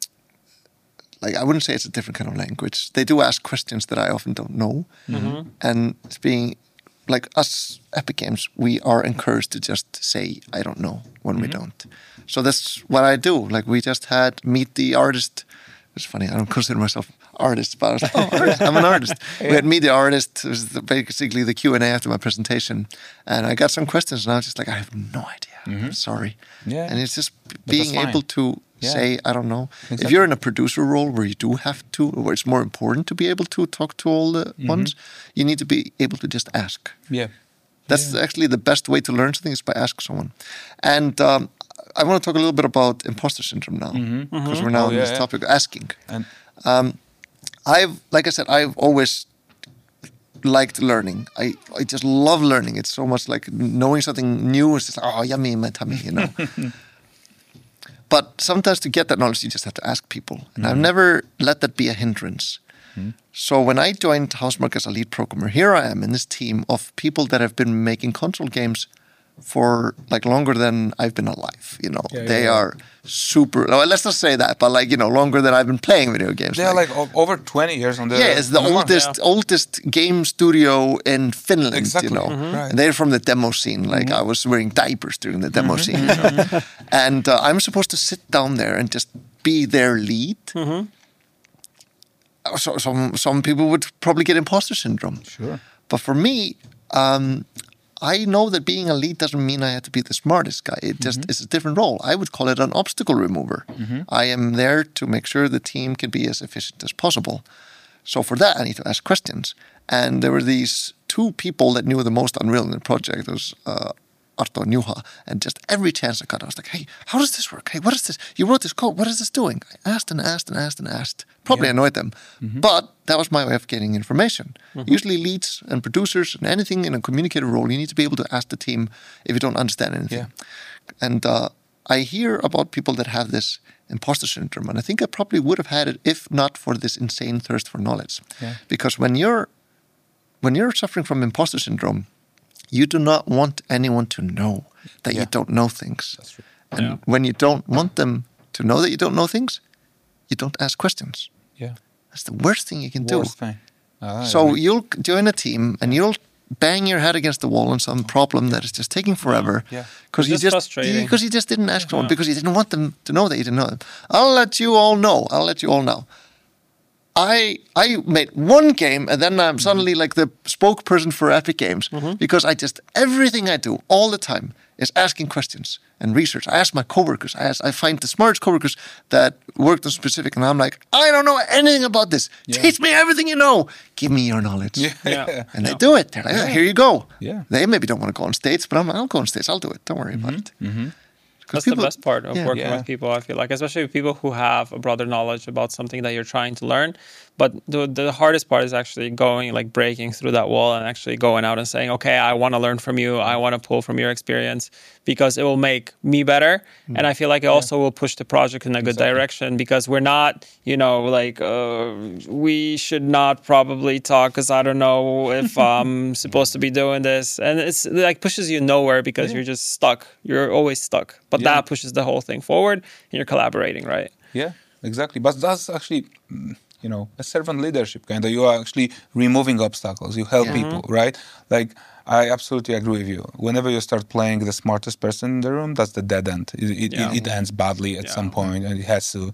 S3: like I wouldn't say it's a different kind of language. They do ask questions that I often don't know, mm-hmm. and it's being like us Epic Games, we are encouraged to just say, I don't know, when mm-hmm. we don't. So that's what I do. Like we just had Meet the Artist. It's funny, I don't consider myself artist, but I was like, oh, artist. I'm an artist. Yeah. We had Meet the Artist. It was the, basically the Q and A after my presentation. And I got some questions and I was just like, I have no idea. Mm-hmm. I'm sorry. Yeah. And it's just being able to yeah. say, I don't know. Exactly. If you're in a producer role where you do have to, where it's more important to be able to talk to all the mm-hmm. ones, you need to be able to just ask.
S2: Yeah.
S3: That's yeah. actually the best way to learn something is by asking someone. And um, I want to talk a little bit about imposter syndrome now, because mm-hmm. mm-hmm. we're now oh, on yeah, this yeah. topic, asking. And um, I've, like I said, I've always liked learning. I, I just love learning. It's so much like knowing something new is just like, oh, yummy in my tummy, you know. But sometimes to get that knowledge, you just have to ask people. And mm-hmm. I've never let that be a hindrance. Mm-hmm. So when I joined Housemarque as a lead programmer, here I am in this team of people that have been making console games for like longer than I've been alive, you know. Yeah, they yeah. are super, well, let's not say that, but like, you know, longer than I've been playing video games.
S2: They're like, like over twenty years on the...
S3: Yeah, it's the oldest yeah. oldest game studio in Finland, exactly. you know. Mm-hmm. Right. And they're from the demo scene. Like mm-hmm. I was wearing diapers during the demo mm-hmm. scene. You know? And uh, I'm supposed to sit down there and just be their lead. Mm-hmm. So some, some people would probably get imposter syndrome.
S2: Sure.
S3: But for me... Um, I know that being a lead doesn't mean I have to be the smartest guy. It just mm-hmm. is a different role. I would call it an obstacle remover. Mm-hmm. I am there to make sure the team can be as efficient as possible. So for that, I need to ask questions. And there were these two people that knew the most Unreal in the project. It was uh, Arto and Juha. And just every chance I got, I was like, hey, how does this work? Hey, what is this? You wrote this code. What is this doing? I asked and asked and asked and asked. Probably yeah. annoyed them. Mm-hmm. But that was my way of getting information. Mm-hmm. Usually leads and producers and anything in a communicator role, you need to be able to ask the team if you don't understand anything. Yeah. And uh, I hear about people that have this imposter syndrome. And I think I probably would have had it if not for this insane thirst for knowledge. Yeah. Because when you're when you're suffering from imposter syndrome, you do not want anyone to know that yeah. you don't know things. That's true. And yeah. when you don't want them to know that you don't know things, you don't ask questions.
S2: Yeah.
S3: That's the worst thing you can do.
S2: Worst thing. Oh,
S3: so
S2: agree.
S3: You'll join a team and you'll bang your head against the wall on some problem that is just taking forever.
S2: Yeah.
S3: Because you just because you just didn't ask someone, yeah. because you didn't want them to know that you didn't know them. I'll let you all know. I'll let you all know. I I made one game and then I'm suddenly mm-hmm. like the spokesperson for Epic Games mm-hmm. because I just everything I do all the time is asking questions and research. I ask my coworkers. I ask, I find the smartest coworkers that worked on specific, and I'm like, I don't know anything about this. Yeah. Teach me everything you know. Give me your knowledge.
S2: Yeah. yeah.
S3: And they do it. They're like,
S2: yeah.
S3: here you go.
S2: Yeah.
S3: They maybe don't want to go on stage, but I'm like, I'll go on stage. I'll do it. Don't worry
S2: mm-hmm.
S3: about it.
S2: Mm-hmm.
S1: That's people, the best part of yeah. working yeah. with people, I feel like, especially with people who have a broader knowledge about something that you're trying to learn. But the the hardest part is actually going, like breaking through that wall and actually going out and saying, okay, I want to learn from you. I want to pull from your experience because it will make me better. Mm. And I feel like it yeah. also will push the project in a good exactly. direction because we're not, you know, like uh, we should not probably talk because I don't know if I'm supposed to be doing this. And it's like pushes you nowhere because yeah. you're just stuck. You're always stuck. But yeah. that pushes the whole thing forward and you're collaborating, right?
S2: Yeah, exactly. But that's actually... you know, a servant leadership kind of. You are actually removing obstacles. You help yeah. people, right? Like, I absolutely agree with you. Whenever you start playing the smartest person in the room, that's the dead end. It, it, yeah. it, it ends badly at yeah. some point, and it has to.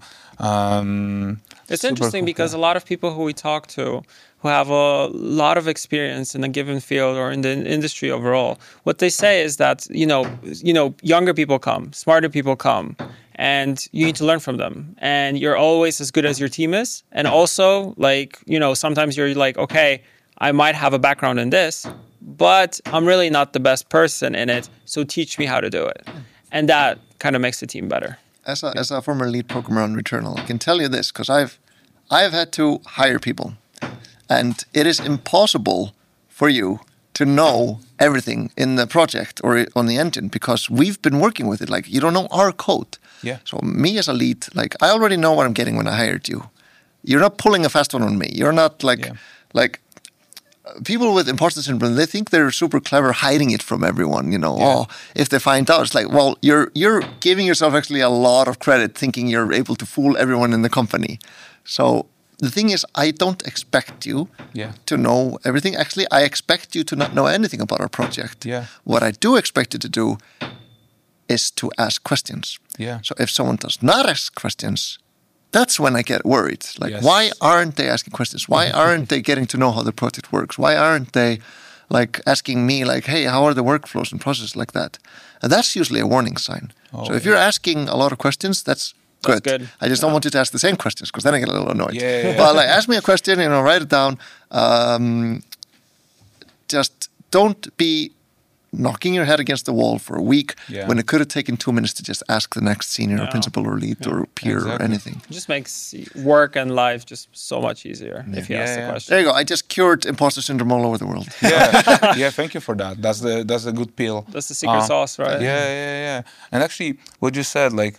S2: Um,
S1: it's interesting cool. because a lot of people who we talk to who have a lot of experience in a given field or in the industry overall, what they say is that, you know, you know, younger people come, smarter people come, and you need to learn from them. And you're always as good as your team is. And also, like, you know, sometimes you're like, okay, I might have a background in this, but I'm really not the best person in it. So teach me how to do it. And that kind of makes the team better.
S3: As a, as a former lead programmer on Returnal, I can tell you this, because I've, I've had to hire people. And it is impossible for you to know everything in the project or on the engine because we've been working with it. Like, you don't know our code.
S2: Yeah.
S3: So me as a lead, like, I already know what I'm getting when I hired you. You're not pulling a fast one on me. You're not like, yeah. like people with imposter syndrome, they think they're super clever hiding it from everyone, you know. Yeah. Oh, if they find out, it's like, well, you're you're giving yourself actually a lot of credit thinking you're able to fool everyone in the company. So the thing is, I don't expect you
S2: Yeah.
S3: to know everything. Actually, I expect you to not know anything about our project.
S2: Yeah.
S3: What I do expect you to do is to ask questions.
S2: Yeah.
S3: So if someone does not ask questions, that's when I get worried. Like,
S2: Yes.
S3: why aren't they asking questions? Why aren't they getting to know how the project works? Why aren't they like asking me like, hey, how are the workflows and processes like that? And that's usually a warning sign.
S2: Oh,
S3: so if
S2: yeah.
S3: you're asking a lot of questions, that's good.
S1: good.
S3: I just don't want you to ask the same questions because then I get a little annoyed.
S2: Yeah, yeah, yeah.
S3: But like, ask me a question, you know, write it down. Um, just don't be knocking your head against the wall for a week
S2: Yeah.
S3: when it could have taken two minutes to just ask the next senior or
S1: Yeah.
S3: principal or lead or peer or
S2: Exactly.
S3: anything.
S1: It just makes work and life just so much easier if you
S2: Yeah,
S1: ask the
S2: yeah.
S1: question.
S3: There you go. I just cured imposter syndrome all over the world.
S2: yeah, yeah. Thank you for that. That's the that's a good pill.
S1: That's the secret
S2: Uh,
S1: sauce, right?
S2: Yeah, yeah, yeah. And actually, what you said, like,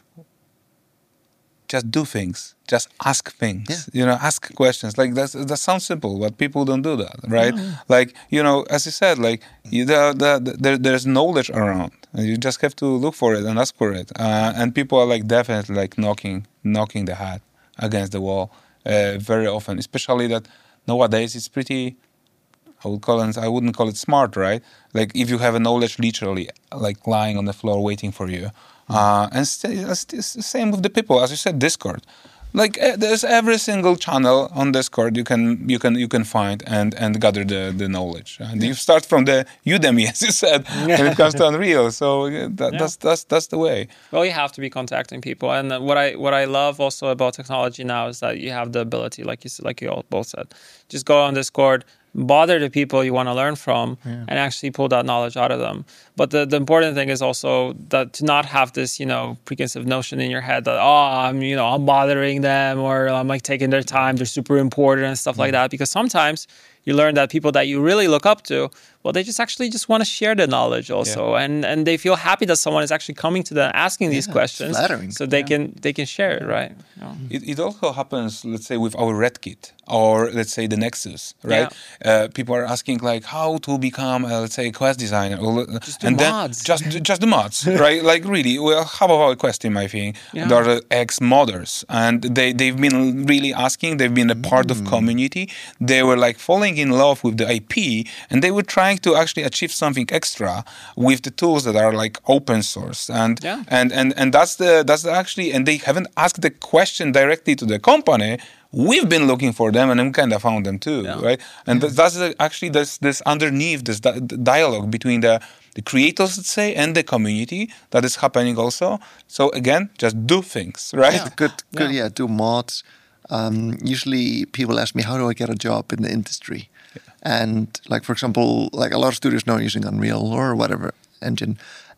S2: just do things, just ask things.
S3: Yeah.
S2: You know, ask questions. Like that's that sounds simple, but people don't do that, right? Like you know, as you said, like you, the, the, the, there, there's knowledge around, and you just have to look for it and ask for it. Uh, and people are like definitely like knocking knocking the head against the wall uh, very often, especially that nowadays it's pretty. I would call it, I wouldn't call it smart, right? Like if you have a knowledge literally like lying on the floor waiting for you. Uh, and st- it's it's the same with the people, as you said, Discord. Like uh, there's every single channel on Discord you can you can you can find and and gather the, the knowledge. And you start from the Udemy, as you said, when it comes to Unreal. So uh, that,
S1: Yeah.
S2: that's that's that's the way.
S1: Well, you have to be contacting people, and what I what I love also about technology now is that you have the ability, like you s- like you all both said, just go on Discord, bother the people you want to learn from, and actually pull that knowledge out of them. But the, the important thing is also that to not have this, you know, preconceived notion in your head that oh, I'm you know I'm bothering them or I'm like taking their time, they're super important and stuff like that. Because sometimes you learn that people that you really look up to, well, they just actually just want to share the knowledge also,
S2: Yeah.
S1: and and they feel happy that someone is actually coming to them asking these
S3: Yeah, it's
S1: questions,
S3: flattering.
S1: so they can they can share it, right? Yeah.
S2: It, it also happens, let's say, with our RedKit or let's say the Nexus, right? Uh, people are asking like how to become, uh, let's say, a quest designer, or,
S1: Just do
S2: and then
S1: mods.
S2: just just the mods, right? Like really, well, half of our quest team, I think,
S1: Yeah.
S2: they are ex-modders, and they they've been really asking. They've been a part of community. They were like falling in love with the I P, and they were trying to actually achieve something extra with the tools that are like open source, and
S1: Yeah.
S2: and and and that's the that's the actually, and they haven't asked the question directly to the company. We've been looking for them, and we kind of found them too,
S1: Yeah.
S2: right? And th- that's the, actually this this underneath this di- dialogue between the the creators, let's say, and the community that is happening also. So again, just do things, right?
S3: Yeah, good, good.
S1: Yeah.
S3: Yeah, do mods. Um, usually, people ask me, "How do I get a job in the industry?" And like, for example, like a lot of studios now are using Unreal or whatever engine,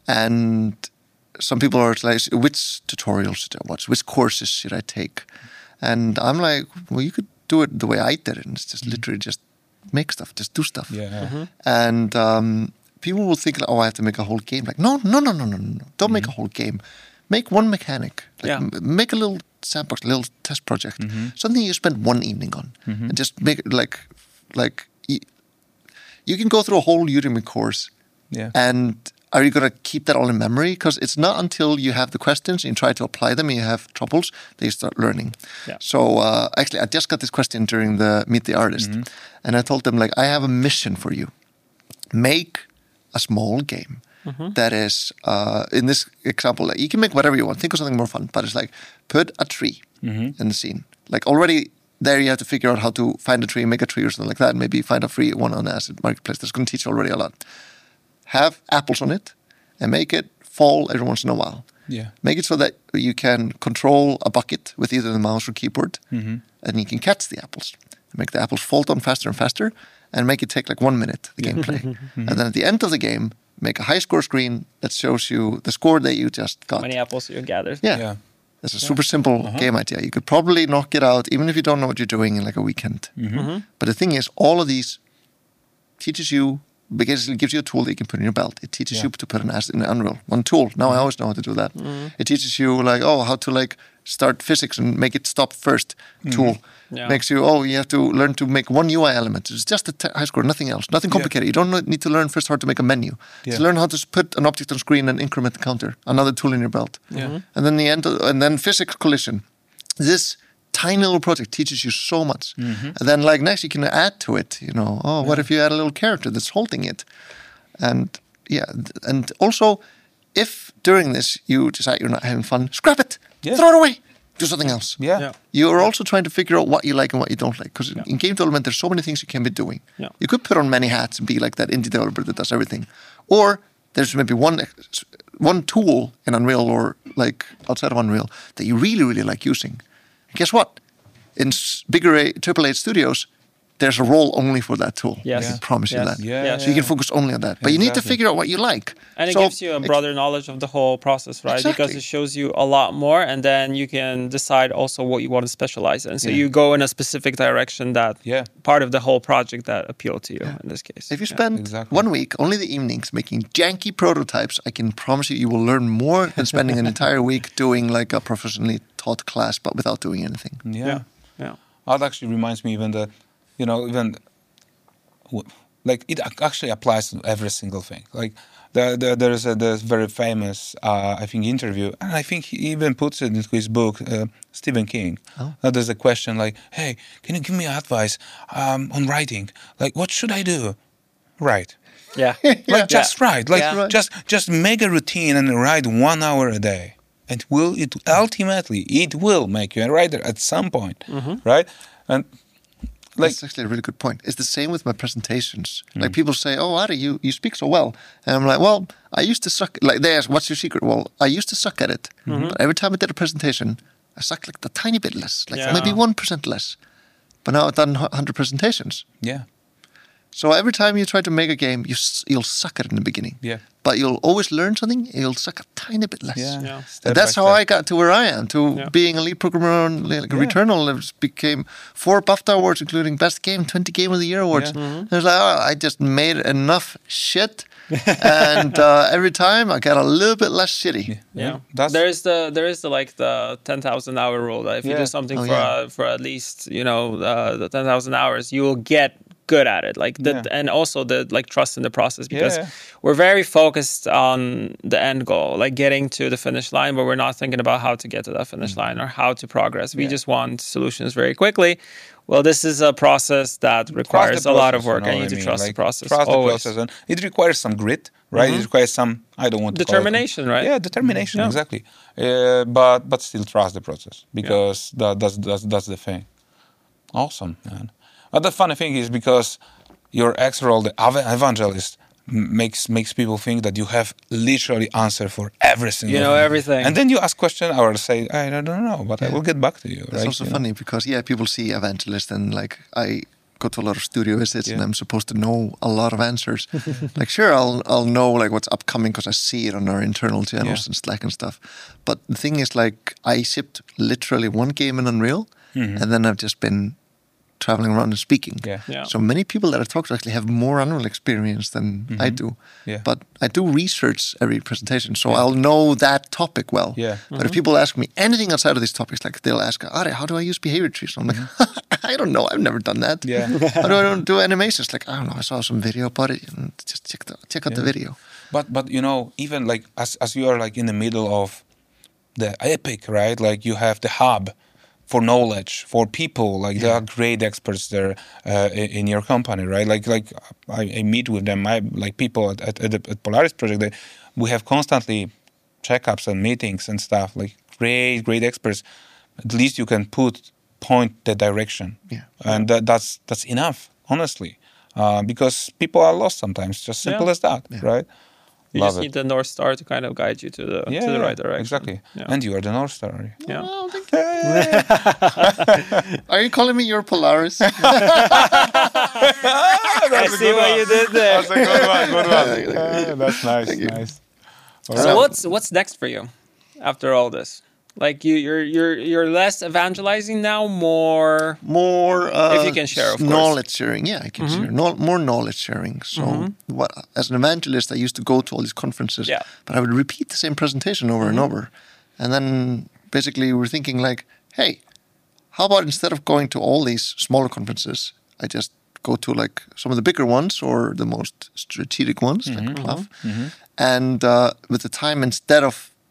S3: and some people are like, "Which tutorials should I watch? Which courses should I take?" And I'm like, "Well, you could do it the way I did it, and it's just literally just make stuff, just do stuff."
S2: Yeah.
S3: And um, people will think, like, "Oh, I have to make a whole game." Like, no, no, no, no, no, no. Don't make a whole game. Make one mechanic. Like,
S1: Yeah.
S3: m- make a little sandbox, a little test project, something you spend one evening on, and just make it like, like you, you can go through a whole Udemy course,
S2: Yeah.
S3: and are you going to keep that all in memory? Because it's not until you have the questions and you try to apply them and you have troubles that you start learning.
S1: Yeah.
S3: So uh, actually, I just got this question during the Meet the Artist, and I told them, like, I have a mission for you. Make a small game that is, uh, in this example, like, you can make whatever you want. Think of something more fun, but it's like put a tree in the scene. Like already there you have to figure out how to find a tree, make a tree or something like that, and maybe find a free one on the Asset Marketplace. That's going to teach you already a lot. Have apples on it and make it fall every once in a while.
S2: Yeah.
S3: Make it so that you can control a bucket with either the mouse or keyboard, and you can catch the apples. Make the apples fall down faster and faster, and make it take like one minute, the gameplay. And then at the end of the game, make a high score screen that shows you the score that you just got.
S1: How many apples you gathered?
S3: Yeah.
S2: Yeah.
S3: It's a super simple game idea. You could probably knock it out even if you don't know what you're doing in like a weekend. But the thing is, all of these teaches you, because it gives you a tool that you can put in your belt. It teaches
S2: Yeah.
S3: you to put an asset in Unreal. One tool. Now I always know how to do that. It teaches you like, oh, how to like start physics and make it stop first. Tool.
S1: Yeah.
S3: Makes you, oh, you have to learn to make one U I element. It's just a t- high score, nothing else. Nothing complicated. You don't know- need to learn first how to make a menu.
S2: Yeah.
S3: To learn how to s- put an object on screen and increment the counter. Another tool in your belt.
S2: Yeah.
S3: And then the end, of, and then physics collision. This tiny little project teaches you so much.
S2: Mm-hmm.
S3: And then like next you can add to it, you know, oh, what if you add a little character that's holding it? And yeah, th- and also if during this you decide you're not having fun, scrap it,
S2: Yeah.
S3: throw it away, do something else.
S2: Yeah.
S1: Yeah.
S3: You're also trying to figure out what you like and what you don't like. Because
S1: Yeah.
S3: in game development, there's so many things you can be doing.
S1: Yeah.
S3: You could put on many hats and be like that indie developer that does everything. Or there's maybe one one tool in Unreal or like outside of Unreal that you really, really like using. And guess what? In s- bigger A- triple A studios, there's a role only for that tool.
S1: Yes.
S3: I can promise you
S1: Yes.
S3: that.
S2: Yeah,
S1: Yeah.
S3: So you can focus only on that. But you need to
S2: Exactly.
S3: figure out what you like.
S1: And it
S3: So
S1: gives you a
S3: it-
S1: broader knowledge of the whole process, right? Because
S3: Exactly.
S1: it shows you a lot more, and then you can decide also what you want to specialize in. So
S3: Yeah.
S1: you go in a specific direction that
S2: Yeah.
S1: part of the whole project that appeal to you in this case.
S3: If you
S1: Yeah.
S3: spend
S2: exactly.
S3: one week, only the evenings, making janky prototypes, I can promise you you will learn more than spending an entire week doing like a professionally taught class, but without doing anything.
S2: Yeah.
S1: Yeah. Yeah.
S2: That actually reminds me even that, you know, even w- like it ac- actually applies to every single thing. Like the, the, there's a there's very famous, uh, I think, interview, and I think he even puts it into his book, uh, Stephen King.
S3: Oh.
S2: Uh, there's a question like, hey, can you give me advice um, on writing? Like, what should I do? Write.
S1: Yeah.
S2: Like just write. Like
S1: Yeah.
S3: Right.
S2: just just make a routine and write one hour a day. And will it ultimately it will make you a writer at some point, right? And like
S3: That's actually a really good point. It's the same with my presentations.
S2: Hmm.
S3: Like people say, "Oh, Ari, you, you speak so well," and I'm like, "Well, I used to suck." Like they ask, "What's your secret?" Well, I used to suck at it.
S2: Mm-hmm.
S3: But every time I did a presentation, I sucked like a tiny bit less, like
S1: Yeah.
S3: maybe one percent less. But now I've done one hundred presentations.
S2: yeah,
S3: So every time you try to make a game, you s- you'll suck at it in the beginning.
S2: yeah,
S3: But you'll always learn something. You'll suck a tiny bit less.
S2: yeah.
S1: Yeah.
S2: Step
S3: And that's
S2: by
S3: how
S2: step.
S3: I got to where I am, to
S1: Yeah.
S3: being a lead programmer on like,
S2: Yeah.
S3: Returnal. It became four BAFTA awards, including Best Game, twenty Game of the Year awards.
S2: Yeah.
S3: And I was like, oh, I just made enough shit, and uh, every time I got a little bit less shitty.
S1: Yeah,
S2: That's-
S1: there is the there is the like the ten thousand hour rule that if you
S2: Yeah.
S1: do something
S3: Oh,
S1: for
S3: yeah.
S1: uh, for at least you know uh, the ten thousand hours, you will get good at it. Like that,
S2: Yeah.
S1: and also the like trust in the process because
S2: Yeah.
S1: we're very focused on the end goal, like getting to the finish line, but we're not thinking about how to get to that finish line or how to progress. We
S2: Yeah.
S1: just want solutions very quickly. Well, this is a process that requires
S2: Trust the
S1: a lot
S2: process,
S1: of work,
S2: you know
S1: and you
S2: what
S1: need
S2: I
S1: to
S2: mean?
S1: trust
S2: Like,
S1: the process.
S2: Trust the
S1: always.
S2: process, and it requires some grit, right? It requires some. I don't want to call it-
S1: Determination, right?
S2: Yeah, determination,
S1: Yeah.
S2: exactly. Uh, but but still trust the process because that, that's that's that's the thing. Awesome, man. But the funny thing is because your ex role, the ev- evangelist, m- makes makes people think that you have literally answer for every single.
S1: You know
S2: thing.
S1: everything.
S2: And then you ask question or say, I don't know, but I will get back to you.
S3: It's
S2: right?
S3: also
S2: You know?
S3: funny because yeah, people see evangelist and like I go to a lot of studio visits and
S2: Yeah.
S3: I'm supposed to know a lot of answers. Like sure, I'll I'll know like what's upcoming because I see it on our internal channels
S2: Yeah.
S3: and Slack and stuff. But the thing is like I shipped literally one game in Unreal, and then I've just been traveling around and speaking.
S2: Yeah.
S1: Yeah.
S3: So many people that I talk to actually have more Unreal experience than I do.
S2: Yeah.
S3: But I do research every presentation, so I'll know that topic well.
S2: Yeah.
S3: But if people ask me anything outside of these topics, like they'll ask, Ari, how do I use behavior trees? I'm like, I don't know. I've never done that.
S2: Yeah.
S3: How do I don't do animations? Like, I don't know. I saw some video about it. And just check the, check out the video.
S2: But but you know, even like as as you are like in the middle of the epic, right? Like you have the hub for knowledge for people. Like there are great experts there uh, in, in your company, right? Like like I, I meet with them. I like people at at, at, the, at Polaris project. They, we have constantly checkups and meetings and stuff. Like great great experts. At least you can put point the direction,
S3: Yeah.
S2: and that, that's that's enough, honestly. Uh, because people are lost sometimes. Just simple
S1: Yeah.
S2: as that, right?
S1: You
S2: Love
S1: just
S2: it.
S1: need the North Star to kind of guide you to the
S2: Yeah,
S1: to the
S2: yeah,
S1: right direction.
S2: exactly.
S1: Yeah.
S2: And you are the North Star.
S1: yeah.
S3: Oh, thank you. Are you calling me your Polaris?
S1: I see what you did there.
S2: That's a good one. Good one. That's nice. Nice. All
S1: So
S2: right.
S1: what's what's next for you after all this? Like you, you're you're you're less evangelizing now, more.
S3: More uh,
S1: If you can share, of course.
S3: knowledge sharing. Yeah, I can share. No, more knowledge sharing. So, what, as an evangelist, I used to go to all these conferences,
S1: Yeah.
S3: but I would repeat the same presentation over and over. And then basically, we're thinking like, hey, how about instead of going to all these smaller conferences, I just go to like some of the bigger ones or the most strategic ones, like Clough. And uh, with the time, instead of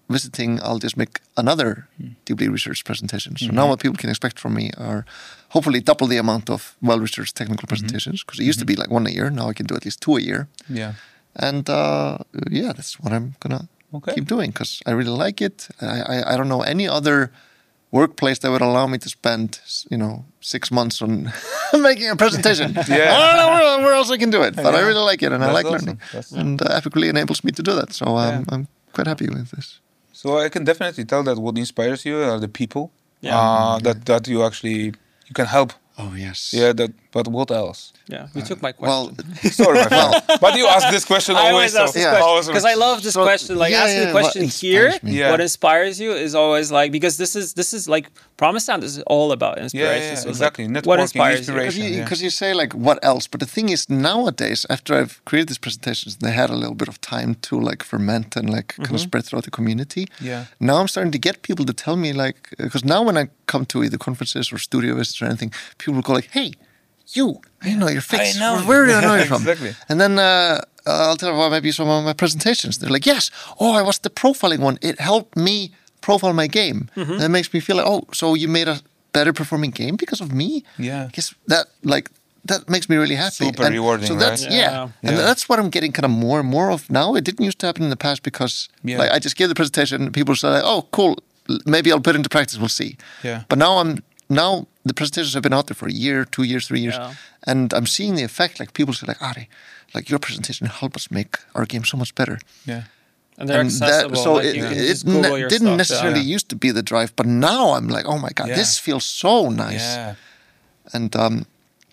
S3: visiting, I'll just make another mm. deeply researched presentation. So mm-hmm. now what people can expect from me are hopefully double the amount of well-researched technical presentations, because mm-hmm. it used mm-hmm. to be like one a year. Now I can do at least two a year.
S2: Yeah.
S3: And uh, yeah, that's what I'm going to okay. keep doing, because I really like it. I, I, I don't know any other workplace that would allow me to spend, you know, six months on making a presentation. yeah. I don't know where, where else I can do it, but yeah. I really like it, and that's I like awesome. learning. That's and uh, Epic really enables me to do that. So um, yeah. I'm quite happy with this.
S2: So I can definitely tell that what inspires you are the people yeah. uh, that that you actually you can help.
S3: Oh yes.
S2: Yeah. That. But what else?
S1: Yeah, you uh, took my question.
S2: Well, sorry, my friend. But you ask this question always.
S1: I always ask this
S2: yeah.
S1: question because I love this so, question. Like yeah, asking yeah, the question here, yeah. what inspires you is always like, because this is this is like Promised is all about inspiration.
S2: Yeah, yeah,
S1: so
S2: exactly.
S1: Like, what inspires you?
S3: Because you,
S2: yeah.
S3: you say like what else, but the thing is nowadays, after I've created these presentations, they had a little bit of time to like ferment and like mm-hmm. kind of spread throughout the community.
S2: Yeah.
S3: Now I'm starting to get people to tell me like, because now when I come to either conferences or studio visits or anything, people will go like, "Hey, you, I know your face.
S2: I know.
S3: Where do I know you from?"
S2: Exactly.
S3: And then uh, I'll tell them about maybe some of my presentations. They're like, "Yes, oh, I was the profiling one. It helped me profile my game." Mm-hmm. That makes me feel like, oh, so you made a better performing game because of me?
S2: Yeah.
S3: I guess that like that makes me really happy.
S2: Super
S3: and
S2: rewarding,
S3: so that's,
S2: right?
S3: Yeah.
S1: Yeah.
S3: And
S2: yeah.
S3: that's what I'm getting kind of more and more of now. It didn't used to happen in the past because yeah. like I just gave the presentation and people say, like, "Oh, cool. Maybe I'll put it into practice. We'll see."
S2: Yeah.
S3: But now I'm now the presentations have been out there for a year, two years, three years,
S1: yeah.
S3: and I'm seeing the effect. Like people say, like, "Ari, like your presentation helped us make our game so much better."
S2: Yeah.
S1: And they're and accessible.
S3: That, so
S1: like
S3: it,
S1: it
S3: ne- didn't
S1: stuff,
S3: necessarily
S1: yeah.
S3: used to be the drive, but now I'm like, oh my god,
S2: yeah.
S3: this feels so nice.
S2: Yeah.
S3: And um,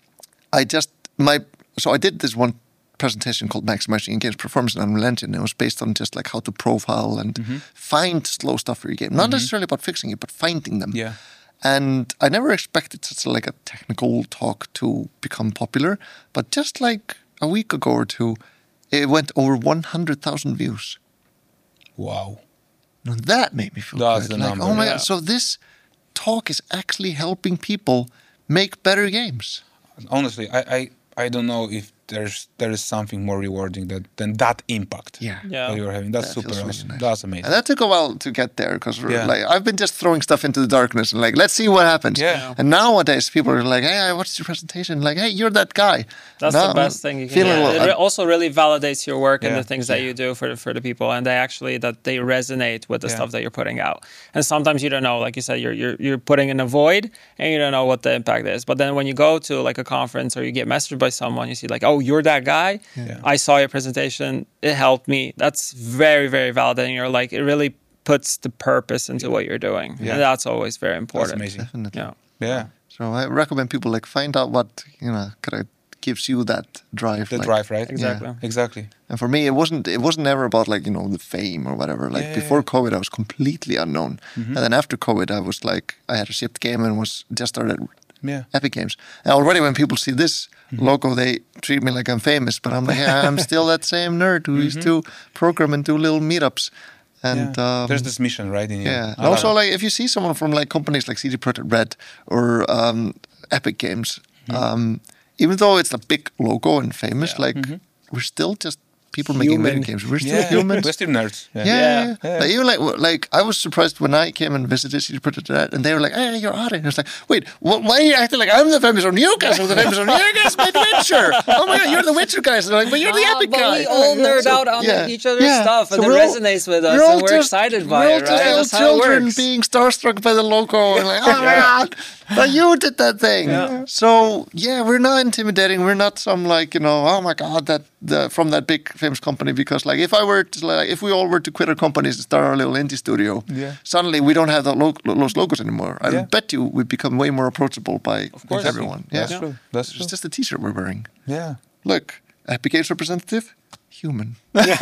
S3: I just my so I did this one presentation called Maximizing Games Performance in Unreal Engine. It was based on just like how to profile and mm-hmm. find slow stuff for your game. Not mm-hmm. necessarily about fixing it, but finding them.
S2: Yeah.
S3: And I never expected such a, like a technical talk to become popular, but just like a week ago or two, it went over one hundred thousand views.
S2: Wow.
S3: Now that made me feel
S2: That's
S3: good.
S2: the
S3: Like,
S2: number.
S3: oh my
S1: yeah.
S3: god! So this talk is actually helping people make better games.
S2: Honestly, I, I, I don't know if there's there is something more rewarding than, than that impact
S3: Yeah.
S1: Yeah.
S2: that you're having. That's
S3: That
S2: super
S3: feels really
S2: awesome.
S3: nice.
S2: That's amazing.
S3: And that took a while to get there because
S2: Yeah.
S3: like I've been just throwing stuff into the darkness and like let's see what happens.
S2: Yeah.
S3: And nowadays people are like, "Hey, I watched your presentation." Like, "Hey, you're that guy."
S1: That's
S3: now
S1: the best
S3: I'm
S1: thing you can
S3: feeling
S1: do.
S3: a little-
S1: It re- also really validates your work and
S2: Yeah.
S1: the things that you do for the, for the people, and they actually that they resonate with the
S2: Yeah.
S1: stuff that you're putting out. And sometimes you don't know, like you said, you're you're you're putting in a void and you don't know what the impact is. But then when you go to like a conference or you get messaged by someone, you see like, "Oh, you're that guy.
S2: Yeah.
S1: I saw your presentation. It helped me." That's very very validating. You're like it really puts the purpose into what you're doing,
S2: Yeah.
S1: and that's always very
S2: That's
S1: important.
S2: amazing.
S3: Definitely.
S1: Yeah.
S2: Yeah.
S3: So I recommend people like find out what you know kind of gives you that drive.
S2: The
S3: like,
S2: drive, right?
S1: Exactly.
S2: Exactly.
S3: And for me, it wasn't it wasn't ever about like you know the fame or whatever. Like
S2: Yeah,
S3: before
S2: yeah.
S3: COVID, I was completely unknown,
S2: Mm-hmm.
S3: and then after COVID, I was like I had a shipped game and was just started
S2: Yeah.
S3: Epic Games. And already when people see this
S2: Mm-hmm.
S3: logo, they treat me like I'm famous, but I'm like, yeah, I'm still that same nerd who used to program and do little meetups. And
S2: Mm-hmm. yeah.
S3: um,
S2: There's this mission, right? In you.
S3: yeah.
S2: I
S3: And
S2: love
S3: also,
S2: it.
S3: like, if you see someone from like companies like C D Projekt Red or um, Epic Games,
S2: Mm-hmm.
S3: um, even though it's a big logo and famous,
S1: Yeah.
S3: like we're still just people making
S1: Human.
S3: video games. We're still
S2: yeah.
S3: humans.
S2: We're still nerds. Yeah.
S3: Yeah,
S1: Yeah.
S3: yeah.
S2: Yeah.
S3: Like, even like like I was surprised when I came and visited C D Projekt Red, and they were like, "Hey, you're Ari." And I was like, "Wait, wh- why are you acting like I'm the famous from Newcastle? The famous from Newcastle, my Witcher. Oh my god, you're the Witcher guys." And they're like, "But you're the
S1: Ah,
S3: Epic
S1: but
S3: guy."
S1: we all nerd
S3: So,
S1: out on
S3: yeah.
S1: each other's
S3: Yeah.
S1: stuff, and
S3: So
S1: it
S3: we're all-
S1: resonates with us,
S3: we're all
S1: and we're
S3: just-
S1: excited by
S3: we're
S1: it,
S3: all just
S1: right?
S3: little
S1: That's how it
S3: children
S1: works.
S3: being starstruck by the logo and like, "Oh my god, but you did that thing."
S1: Yeah.
S3: So yeah, we're not intimidating. We're not some like you know, oh my god, that the, from that big famous company. Because like if I were to like if we all were to quit our companies and start our little indie studio,
S2: Yeah.
S3: suddenly we don't have the lo- those logos anymore. I
S2: Yeah.
S3: bet you we become way more approachable by
S1: course.
S3: everyone. Yeah,
S2: That's true. That's true.
S3: it's just a T-shirt we're wearing.
S2: Yeah.
S3: Look, Epic Games representative, human.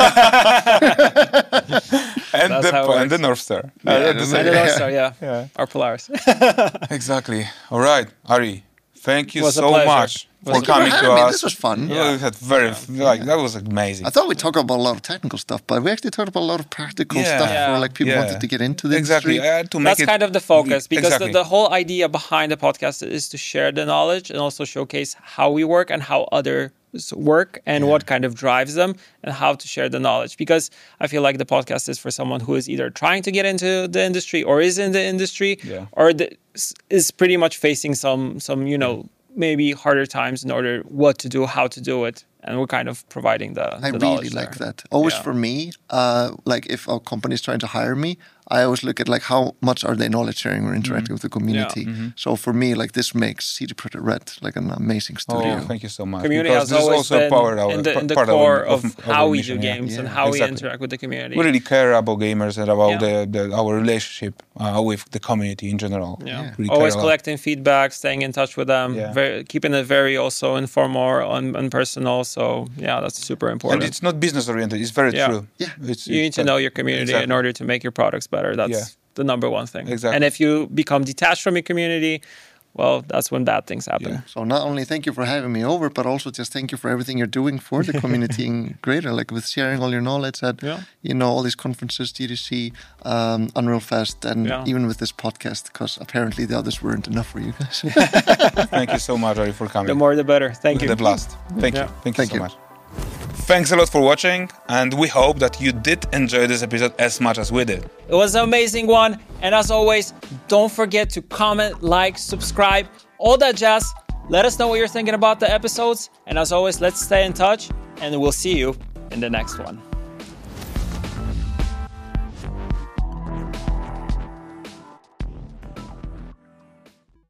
S2: And
S1: That's
S2: the
S1: how it
S2: and the
S1: works.
S2: North Star.
S3: Yeah,
S2: Uh,
S3: the
S2: the
S1: And
S2: same.
S1: then
S3: Yeah.
S1: also, yeah,
S2: Yeah.
S1: our Polaris.
S2: Exactly. All right, Ari. Thank you
S1: Was a
S2: so
S1: pleasure.
S2: much
S1: Was
S2: for
S1: a
S3: Thank you
S2: coming
S3: for
S2: to
S3: having me.
S2: us.
S3: This was fun.
S2: Yeah. We had very like that was amazing.
S3: I thought we talked about a lot of technical stuff, but we actually talked about a lot of practical
S2: Yeah.
S3: stuff
S1: Yeah.
S3: for like people
S2: Yeah.
S3: wanted to get into the
S2: Exactly. I
S3: industry.
S2: had to make
S1: That's
S2: it
S1: kind of the focus, because
S2: exactly.
S1: the, the whole idea behind the podcast is to share the knowledge and also showcase how we work and how other work and yeah. what kind of drives them and how to share the knowledge. Because I feel like the podcast is for someone who is either trying to get into the industry or is in the industry
S2: yeah.
S1: or the, is pretty much facing some, some, you know, maybe harder times in order what to do, how to do it. And we're kind of providing the,
S3: I
S1: the
S3: really like
S1: there.
S3: that. Always
S1: yeah.
S3: for me, uh, like if a company is trying to hire me, I always look at like how much are they knowledge sharing or interacting mm-hmm. with the community. Yeah. Mm-hmm. So for me, like this makes C D Projekt Red like an amazing studio.
S2: Oh, thank you so much.
S1: Community
S2: because
S1: has
S2: this
S1: always
S2: is also
S1: been
S2: part our,
S1: in the, in the
S2: part
S1: core
S2: of,
S1: of,
S2: of
S1: how we
S2: mission,
S1: do
S2: yeah.
S1: games
S2: yeah.
S1: and how
S2: exactly.
S1: we interact with the community.
S2: We really care about gamers and about
S1: yeah.
S2: the, the our relationship uh, with the community in general.
S1: Yeah. yeah.
S2: Really
S1: always collecting feedback, staying in touch with them,
S2: yeah.
S1: very, keeping it very also informal and, and personal. So yeah, that's super important.
S2: And it's not business oriented. It's very
S1: yeah.
S2: true.
S3: Yeah.
S2: It's,
S1: you need
S2: it's
S1: to
S2: like,
S1: know your community
S2: exactly.
S1: in order to make your products better. That's
S2: yeah.
S1: the number one thing.
S2: Exactly.
S1: And if you become detached from your community, well, that's when bad things happen.
S3: Yeah. So not only thank you for having me over, but also just thank you for everything you're doing for the community in greater, like with sharing all your knowledge at,
S1: yeah.
S3: you know, all these conferences, G D C, um, Unreal Fest, and
S1: yeah.
S3: even with this podcast, because apparently the others weren't enough for you guys.
S2: Thank you so much, Ari, for coming.
S1: The more the better. Thank you.
S2: The blast. Thank
S1: yeah.
S2: you. Thank,
S3: thank
S2: you so
S3: you.
S2: much. Thanks a lot for watching, and we hope that you did enjoy this episode as much as we did.
S1: It was an amazing one, and as always, don't forget to comment, like, subscribe, all that jazz. Let us know what you're thinking about the episodes, and as always, let's stay in touch, and we'll see you in the next one.